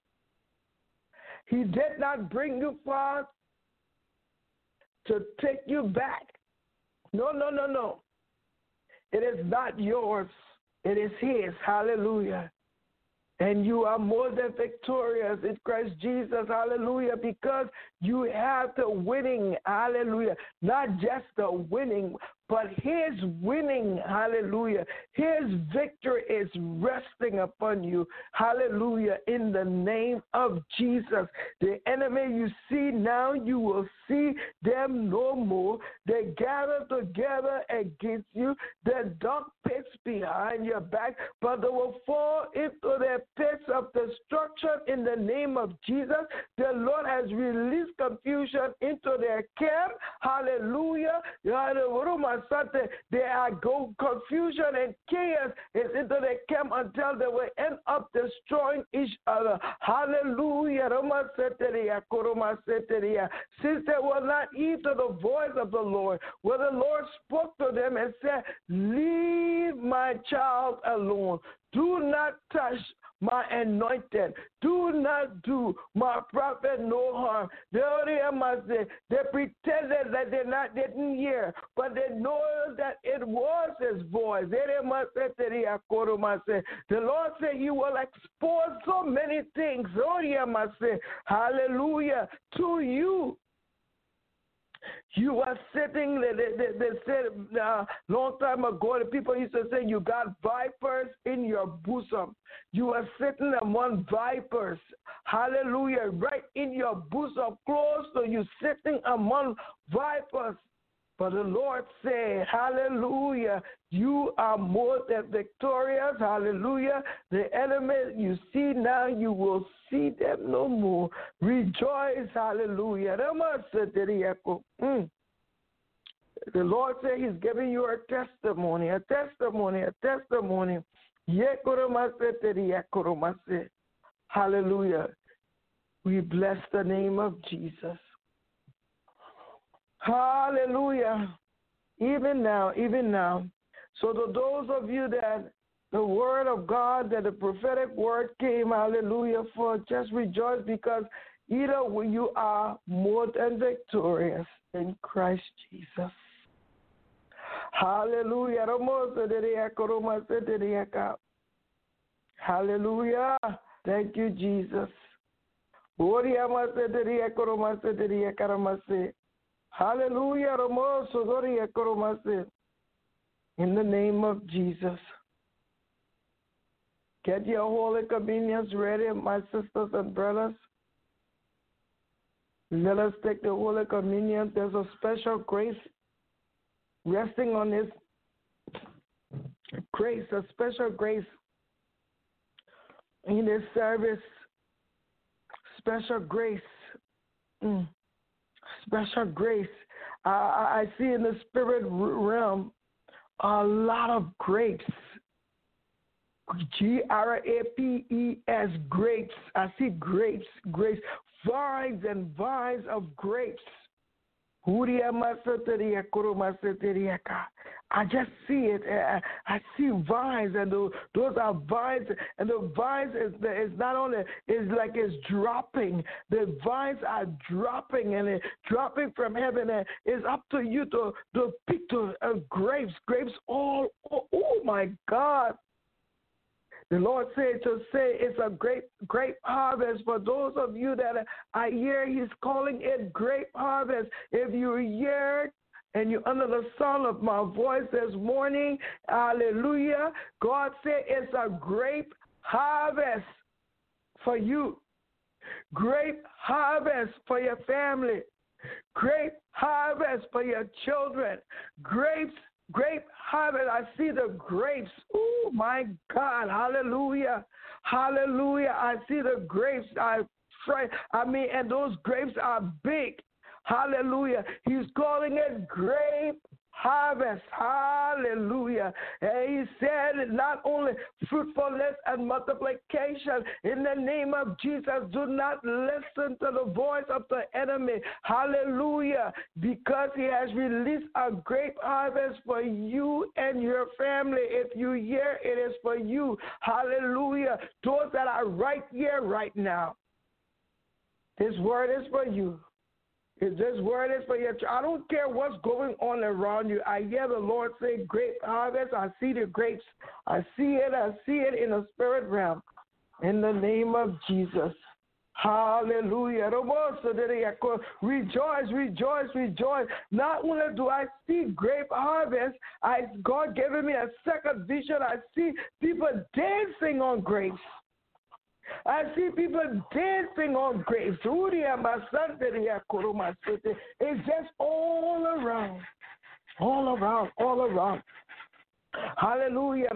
He did not bring you far to take you back. No, no, no, no. It is not yours. It is His. Hallelujah. And you are more than victorious in Christ Jesus. Hallelujah. Because you have the winning. Hallelujah. Not just the winning, but His winning. Hallelujah. His victory is resting upon you. Hallelujah. In the name of Jesus. The enemy you see now, you will see them no more. They gather together against you. The dark pits behind your back, but they will fall into their pits of destruction in the name of Jesus. The Lord has released confusion into their camp. Hallelujah. There are go confusion and chaos is into their camp until they will end up destroying each other. Hallelujah. Since they will not heed to the voice of the Lord, where the Lord spoke to them and said, leave my child alone. Do not touch my anointed. Do not do my prophet no harm. They they pretended that they not didn't hear, but they know that it was His voice. The Lord said He will expose so many things. Hallelujah. To you. You are sitting, they, they, they said a uh, long time ago, the people used to say you got vipers in your bosom. You are sitting among vipers. Hallelujah. Right in your bosom, close to you, sitting among vipers. But the Lord said, hallelujah, you are more than victorious. Hallelujah. The enemy you see now, you will see them no more. Rejoice. Hallelujah. Mm. The Lord said He's giving you a testimony, a testimony, a testimony. Hallelujah. We bless the name of Jesus. Hallelujah. Even now, even now. So to those of you that the word of God, that the prophetic word came, hallelujah, for just rejoice, because either way you are more than victorious in Christ Jesus. Hallelujah. Hallelujah. Thank you, Jesus. Hallelujah. In the name of Jesus. Get your Holy Communions ready, my sisters and brothers. Let us take the Holy Communion. There's a special grace resting on this grace, a special grace in this service. Special grace. Mm. Special grace. I, I see in the spirit realm a lot of grapes. G R A P E S, grapes. I see grapes, grapes, vines and vines of grapes. I just see it. I see vines, and those are vines, and the vines is, is not only, it's like it's dropping. The vines are dropping, and it's dropping from heaven, and it's up to you to, to pick to, uh, grapes, grapes all, oh, oh my God. The Lord said to say it's a great, great harvest for those of you that I hear He's calling it great harvest. If you hear and you're under the sound of my voice this morning, hallelujah, God said it's a great harvest for you. Great harvest for your family. Great harvest for your children. Grapes, great harvest. I see the grapes. Oh, my God. Hallelujah. Hallelujah. I see the grapes. I, I mean, and those grapes are big. Hallelujah. He's calling it grape harvest. Hallelujah. And he said not only fruitfulness and multiplication. In the name of Jesus, do not listen to the voice of the enemy. Hallelujah. Because he has released a great harvest for you and your family. If you hear, it is for you. Hallelujah. Those that are right here, right now. This word is for you. If this word is for your child, I don't care what's going on around you. I hear the Lord say, grape harvest. I see the grapes. I see it. I see it in the spirit realm. In the name of Jesus. Hallelujah. Rejoice, rejoice, rejoice. Not only do I see grape harvest, I, God gave me a second vision. I see people dancing on grapes. I see people dancing on grapes. It's just all around, all around, all around. Hallelujah.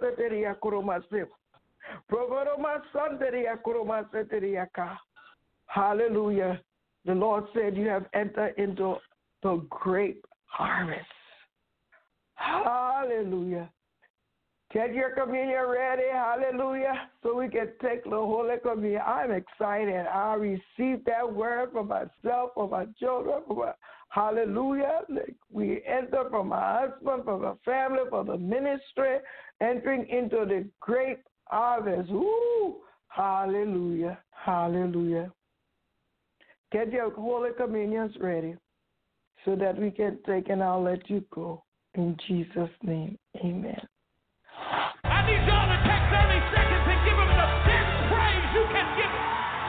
Hallelujah. The Lord said you have entered into the grape harvest. Hallelujah. Get your communion ready, hallelujah, so we can take the Holy Communion. I'm excited. I received that word for myself, for my children, for my, hallelujah. We enter from my husband, from the family, for the ministry, entering into the great harvest. Ooh, hallelujah, hallelujah. Get your Holy Communions ready so that we can take and I'll let you go. In Jesus' name, amen. I need y'all to take thirty seconds and give him the best praise you can give him.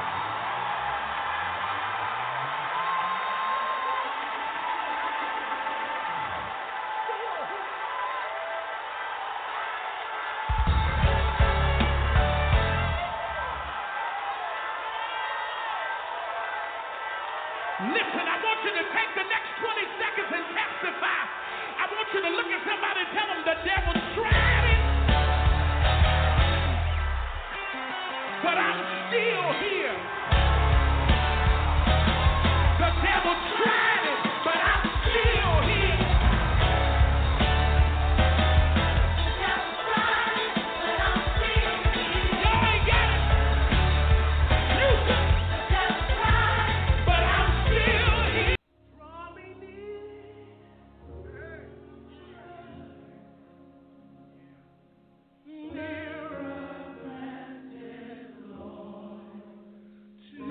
Listen, I want you to take the next twenty seconds and testify. I want you to look at somebody and tell them the devil's tried it. But I'm still here. The devil tried it, but I'm still here. The devil tried it, but I'm still here. Y'all ain't got it. You said the devil tried it, but I'm still here. Draw me near. Nearer, blessed Lord, to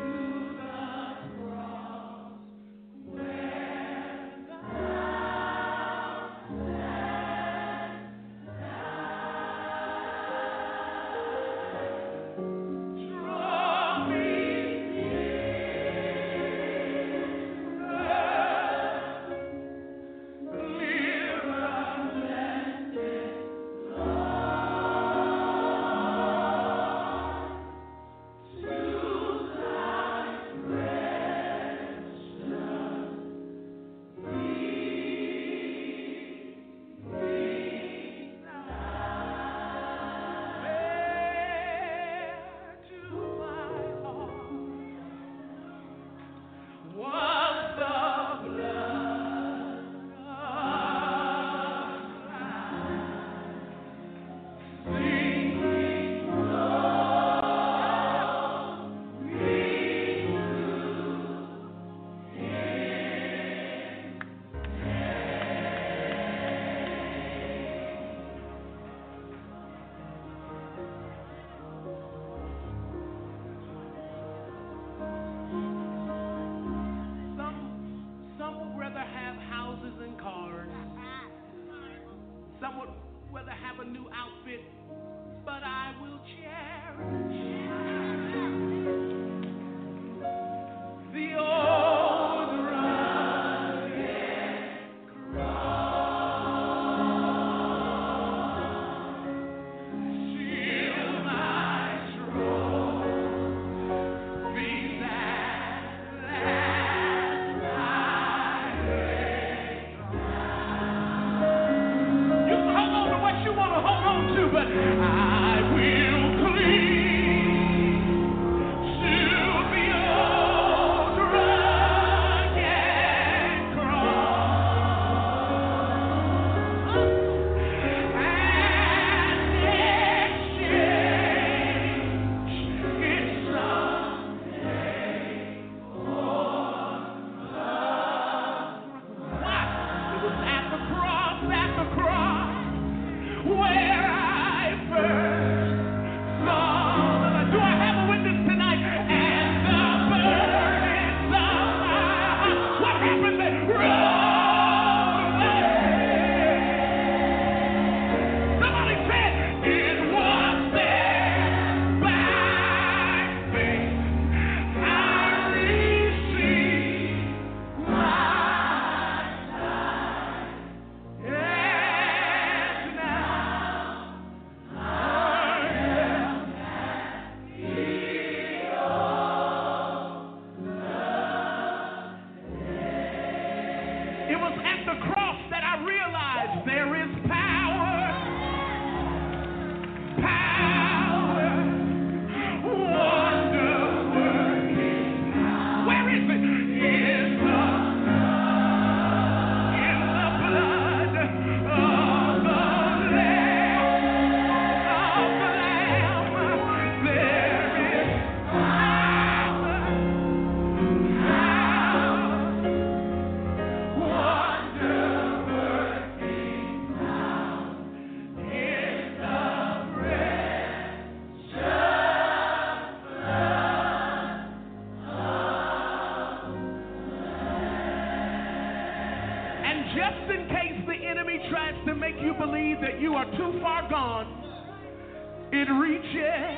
just in case the enemy tries to make you believe that you are too far gone, it reaches.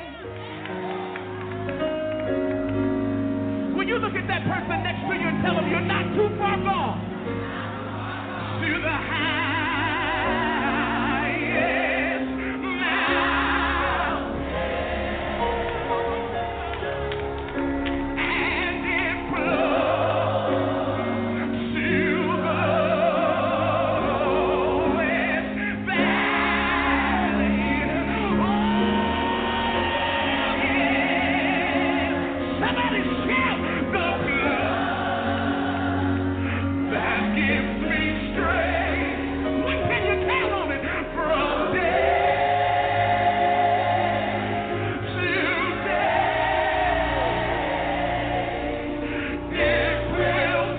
Will you look at that person next to you and tell them you're not too far gone? To the highest mountain, and it flows to the lowest valley. Oh, yeah. Somebody shout the blood that gives me strength. When can you count on it? From day to day, it will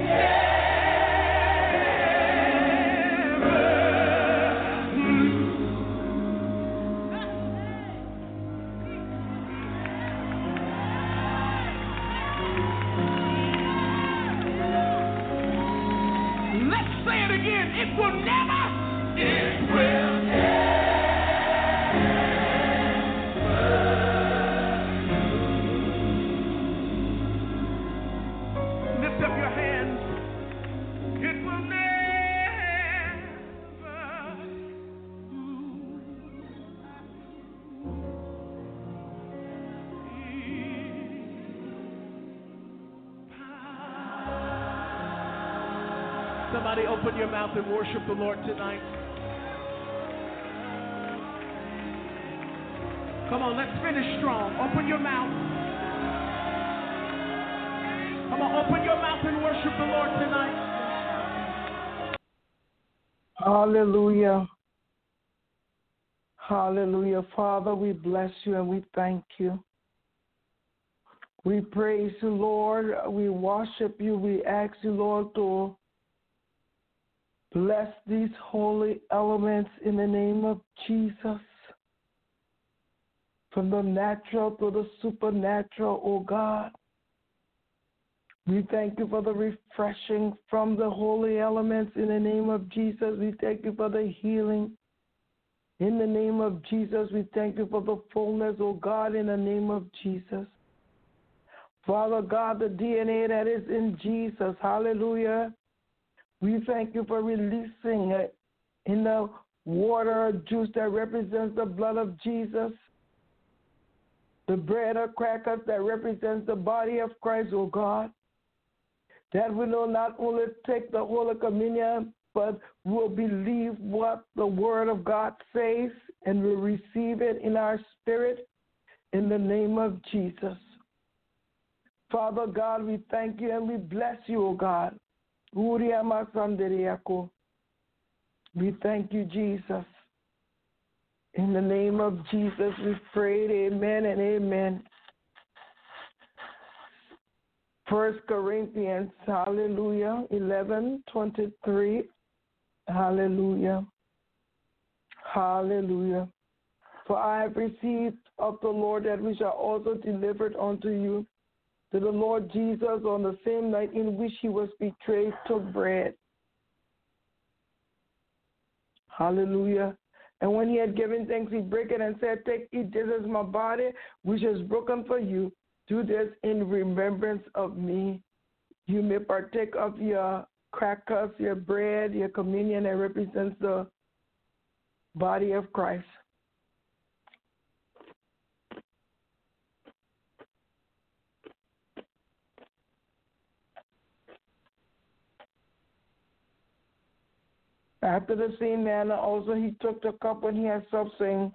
never lose. Let's say it again. It will never. It will never. Lift up your hands. It will never lose. Somebody open your mouth and worship the Lord tonight. Come on, let's finish strong. Open your mouth. Come on, open your mouth and worship the Lord tonight. Hallelujah. Hallelujah. Father, we bless you and we thank you. We praise you, Lord. We worship you. We ask you, Lord, to bless these holy elements in the name of Jesus. From the natural to the supernatural, oh God. We thank you for the refreshing from the holy elements in the name of Jesus. We thank you for the healing. In the name of Jesus, we thank you for the fullness, oh God, in the name of Jesus. Father God, the D N A that is in Jesus, hallelujah. We thank you for releasing it in the water or juice that represents the blood of Jesus. The bread or crackers that represents the body of Christ, oh God. That we will not only take the Holy Communion, but will believe what the Word of God says and will receive it in our spirit in the name of Jesus. Father God, we thank you and we bless you, O God. We thank you, Jesus. In the name of Jesus, we pray, amen and amen. First Corinthians, hallelujah, eleven twenty-three, hallelujah, hallelujah. For I have received of the Lord that which I also delivered unto you, that the Lord Jesus, on the same night in which he was betrayed, took bread. Hallelujah. And when he had given thanks, he broke it and said, take, eat, this is my body, which is broken for you. Do this in remembrance of me. You may partake of your crackers, your bread, your communion that represents the body of Christ. After the same manner also he took the cup when he had supped, saying,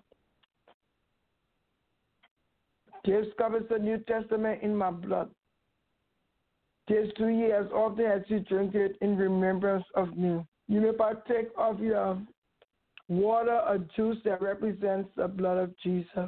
this cup is the New Testament in my blood. This do ye as often as you drink it in remembrance of me. You may partake of your water or juice that represents the blood of Jesus.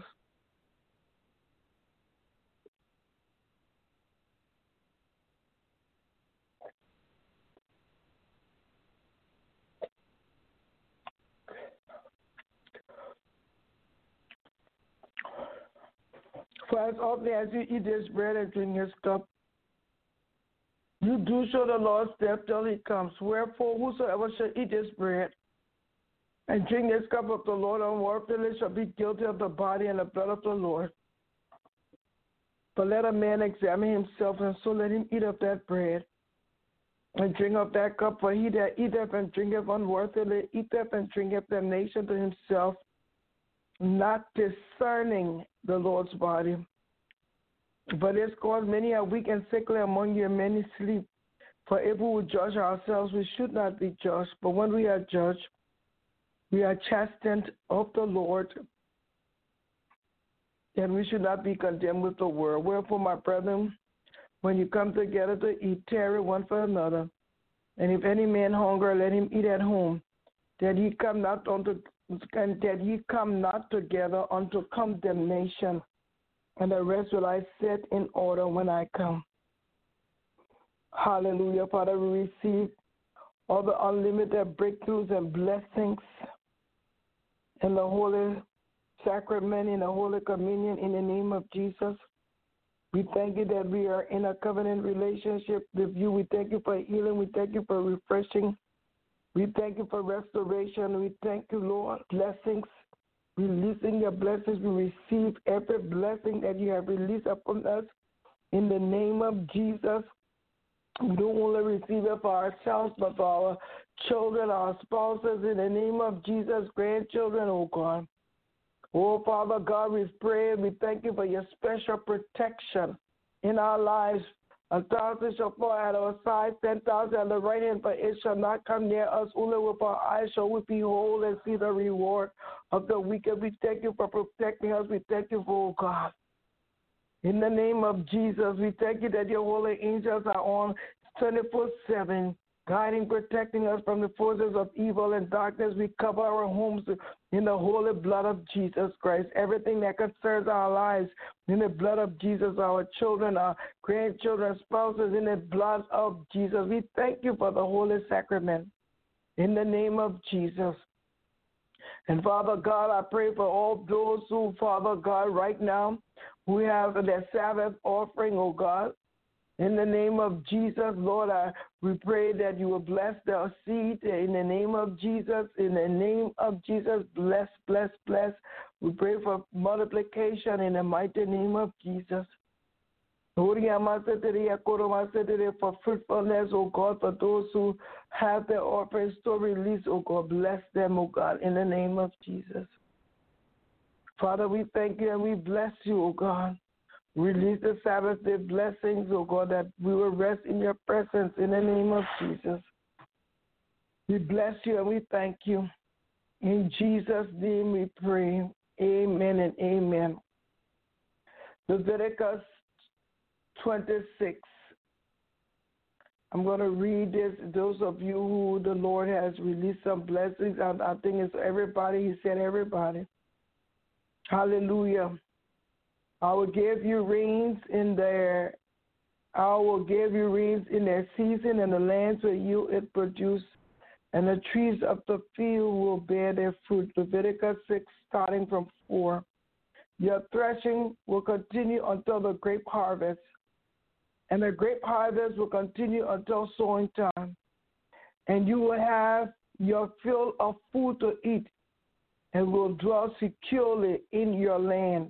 For as often as you eat this bread and drink this cup, You do show the Lord's step till he comes. Wherefore, whosoever shall eat this bread and drink this cup of the Lord unworthily shall be guilty of the body and the blood of the Lord. But let a man examine himself, and so let him eat of that bread and drink of that cup. For he that eateth and drinketh unworthily eateth and drinketh damnation to himself, not discerning the Lord's body. For this cause many are weak and sickly among you, and many sleep. For if we would judge ourselves, we should not be judged. But when we are judged, we are chastened of the Lord, and we should not be condemned with the world. Wherefore, my brethren, when you come together to eat, tarry one for another. And if any man hunger, let him eat at home, that he come not unto and that ye come not together unto condemnation. And the rest will I set in order when I come. Hallelujah. Father, we receive all the unlimited breakthroughs and blessings in the Holy Sacrament, in the Holy Communion, in the name of Jesus. We thank you that we are in a covenant relationship with you. We thank you for healing. We thank you for refreshing. We thank you for restoration. We thank you, Lord, blessings, releasing your blessings. We receive every blessing that you have released upon us in the name of Jesus. We don't only receive it for ourselves, but for our children, our spouses, in the name of Jesus, grandchildren, oh God. Oh, Father God, we pray, we thank you for your special protection in our lives. A thousand shall fall at our side, ten thousand at the right hand, but it shall not come near us. Only with our eyes shall we behold and see the reward of the wicked. We thank you for protecting us. We thank you for, oh God. In the name of Jesus, we thank you that your holy angels are on twenty-four seven, guiding, protecting us from the forces of evil and darkness. We cover our homes in the holy blood of Jesus Christ. Everything that concerns our lives in the blood of Jesus, our children, our grandchildren, spouses, in the blood of Jesus. We thank you for the Holy Sacrament in the name of Jesus. And Father God, I pray for all those who, Father God, right now, who have their Sabbath offering, oh God. In the name of Jesus, Lord, I, we pray that you will bless their seed in the name of Jesus. In the name of Jesus, bless, bless, bless. We pray for multiplication in the mighty name of Jesus. For fruitfulness, oh God, for those who have their offerings to release, oh God, bless them, oh God, in the name of Jesus. Father, we thank you and we bless you, oh God. Release the Sabbath day blessings, oh God, that we will rest in your presence in the name of Jesus. We bless you and we thank you. In Jesus' name we pray. Amen and amen. Leviticus twenty-six. I'm going to read this. Those of you who the Lord has released some blessings, I, I think it's everybody. He said everybody. Hallelujah. I will give you rains in their, I will give you rains in their season, and the lands where you it produce, and the trees of the field will bear their fruit. Leviticus six, starting from four. Your threshing will continue until the grape harvest, and the grape harvest will continue until sowing time. And you will have your fill of food to eat, and will dwell securely in your land.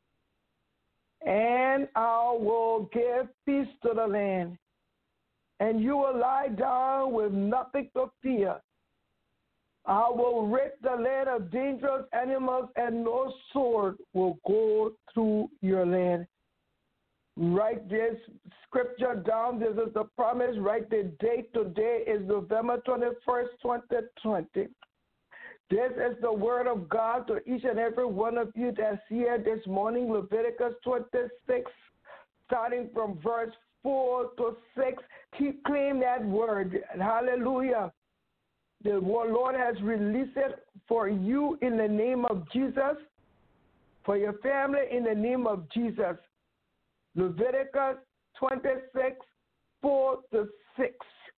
And I will give peace to the land, and you will lie down with nothing to fear. I will rid the land of dangerous animals, and no sword will go through your land. Write this scripture down. This is the promise. Write the date. Today is November twenty-first, twenty twenty. This is the word of God to each and every one of you that's here this morning. Leviticus twenty-six, starting from verse four to six. Keep claim that word. Hallelujah. The Lord has released it for you in the name of Jesus, for your family in the name of Jesus. Leviticus twenty-six, four to six.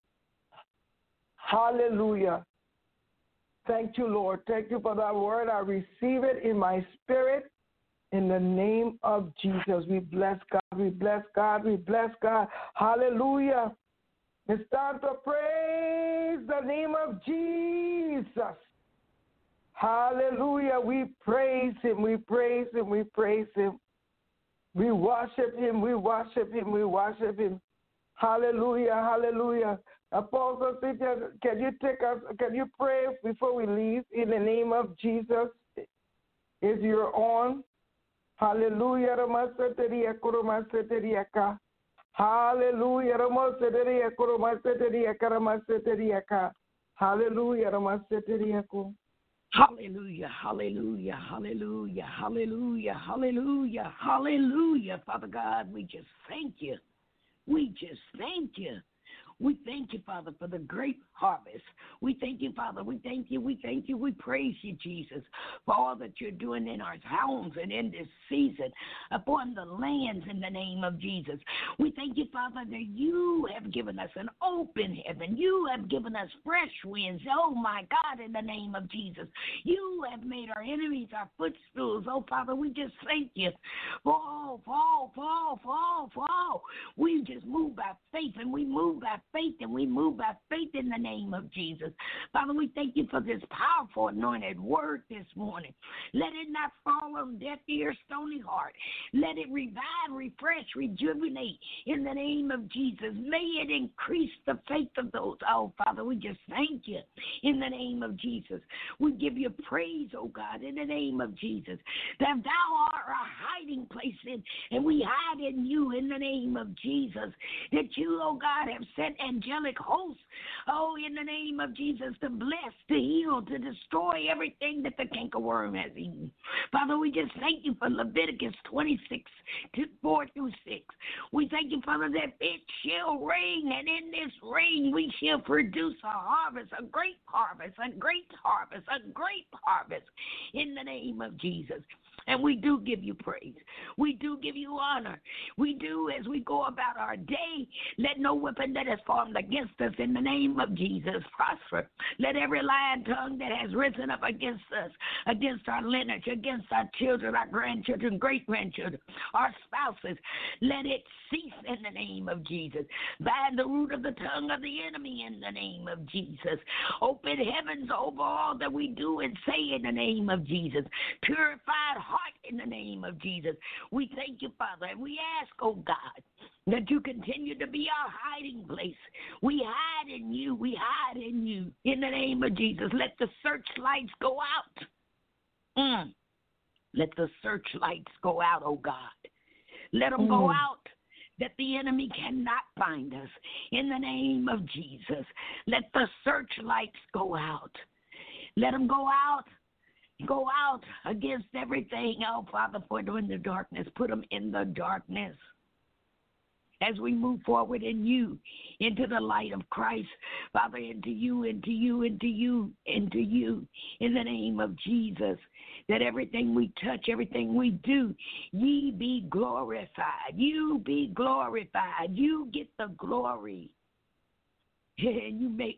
Hallelujah. Thank you, Lord. Thank you for that word. I receive it in my spirit in the name of Jesus. We bless God. We bless God. We bless God. Hallelujah. It's time to praise the name of Jesus. Hallelujah. We praise him. We praise him. We praise him. We worship him. We worship him. We worship him. Hallelujah. Hallelujah. Apostle Cynthia, can you take us, can you pray before we leave in the name of Jesus? If you're on. Hallelujah. Hallelujah. Hallelujah. Hallelujah, hallelujah, hallelujah, hallelujah, hallelujah, hallelujah. Father God, we just thank you. We just thank you. We thank you, Father, for the great harvest. We thank you, Father. We thank you. We thank you. We praise you, Jesus, for all that you're doing in our homes and in this season upon the lands in the name of Jesus. We thank you, Father, that you have given us an open heaven. You have given us fresh winds. Oh, my God, in the name of Jesus. You have made our enemies our footstools. Oh, Father, we just thank you. Fall, fall, fall, fall, fall. We just move by faith, and we move by faith, and we move by faith in the name of Jesus. Father, we thank you for this powerful anointed word this morning. Let it not fall on deaf ear, stony heart. Let it revive, refresh, rejuvenate in the name of Jesus. May it increase the faith of those. Oh, Father, we just thank you in the name of Jesus. We give you praise, oh God, in the name of Jesus, that thou art a hiding place in, and we hide in you in the name of Jesus, that you, oh God, have sent angelic hosts, oh, in the name of Jesus, to bless, to heal, to destroy everything that the cankerworm has eaten. Father, we just thank you for Leviticus twenty-six, four through six. We thank you, Father, that it shall rain, and in this rain we shall produce a harvest, a great harvest, a great harvest, a great harvest in the name of Jesus. And we do give you praise. We do give you honor. We do, as we go about our day, let no weapon that is formed against us in the name of Jesus prosper. Let every lying tongue that has risen up against us, against our lineage, against our children, our grandchildren, great-grandchildren, our spouses, let it cease in the name of Jesus. Bind the root of the tongue of the enemy in the name of Jesus. Open heavens over all that we do and say in the name of Jesus. Purified heart in the name of Jesus. We thank you, Father, and we ask, oh God, that you continue to be our hiding place. We hide in you. We hide in you. In the name of Jesus, let the searchlights go out. Mm. Let the searchlights go out, oh God. Let them mm. go out, that the enemy cannot find us. In the name of Jesus, let the searchlights go out. Let them go out. Go out against everything, oh, Father, put them in the darkness. Put them in the darkness. As we move forward in you, into the light of Christ, Father, into you, into you, into you, into you, in the name of Jesus, that everything we touch, everything we do, ye be glorified. You be glorified. You get the glory. And you make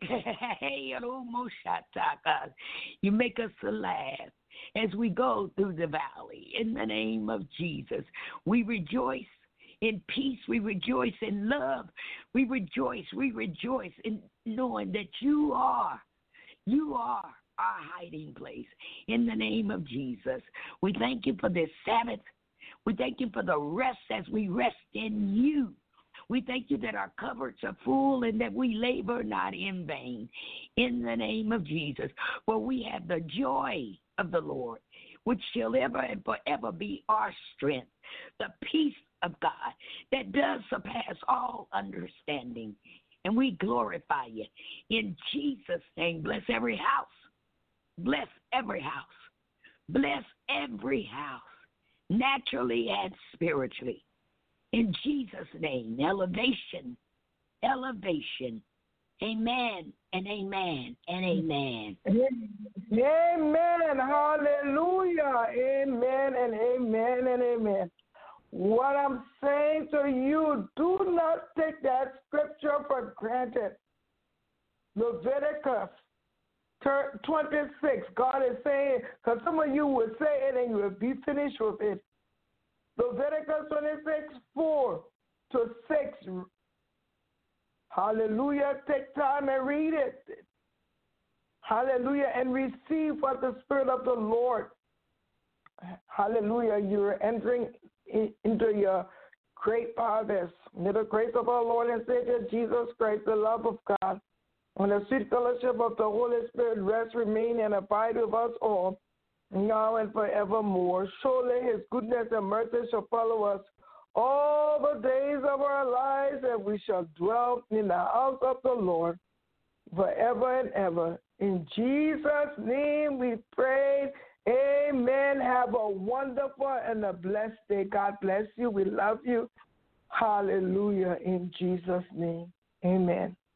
you make us laugh as we go through the valley. In the name of Jesus, we rejoice in peace. We rejoice in love. We rejoice. We rejoice in knowing that you are, you are our hiding place. In the name of Jesus, we thank you for this Sabbath. We thank you for the rest as we rest in you. We thank you that our cupboards are full and that we labor not in vain. In the name of Jesus, for we have the joy of the Lord, which shall ever and forever be our strength. The peace of God that does surpass all understanding. And we glorify you. In Jesus' name, bless every house. Bless every house. Bless every house, naturally and spiritually. In Jesus' name, elevation, elevation. Amen and amen and amen. Amen. Hallelujah. Amen and amen and amen. What I'm saying to you, do not take that scripture for granted. Leviticus twenty-six, God is saying, because some of you will say it and you will be finished with it. Leviticus twenty-six, four to six. Hallelujah. Take time and read it. Hallelujah. And receive what the Spirit of the Lord. Hallelujah. You're entering in, into your great harvest. May the grace of our Lord and Savior Jesus Christ, the love of God, and the sweet fellowship of the Holy Spirit rest, remain, and abide with us all, now and forevermore. Surely his goodness and mercy shall follow us all the days of our lives, and we shall dwell in the house of the Lord forever and ever. In Jesus' name we pray. Amen. Have a wonderful and a blessed day. God bless you. We love you. Hallelujah. In Jesus' name. Amen.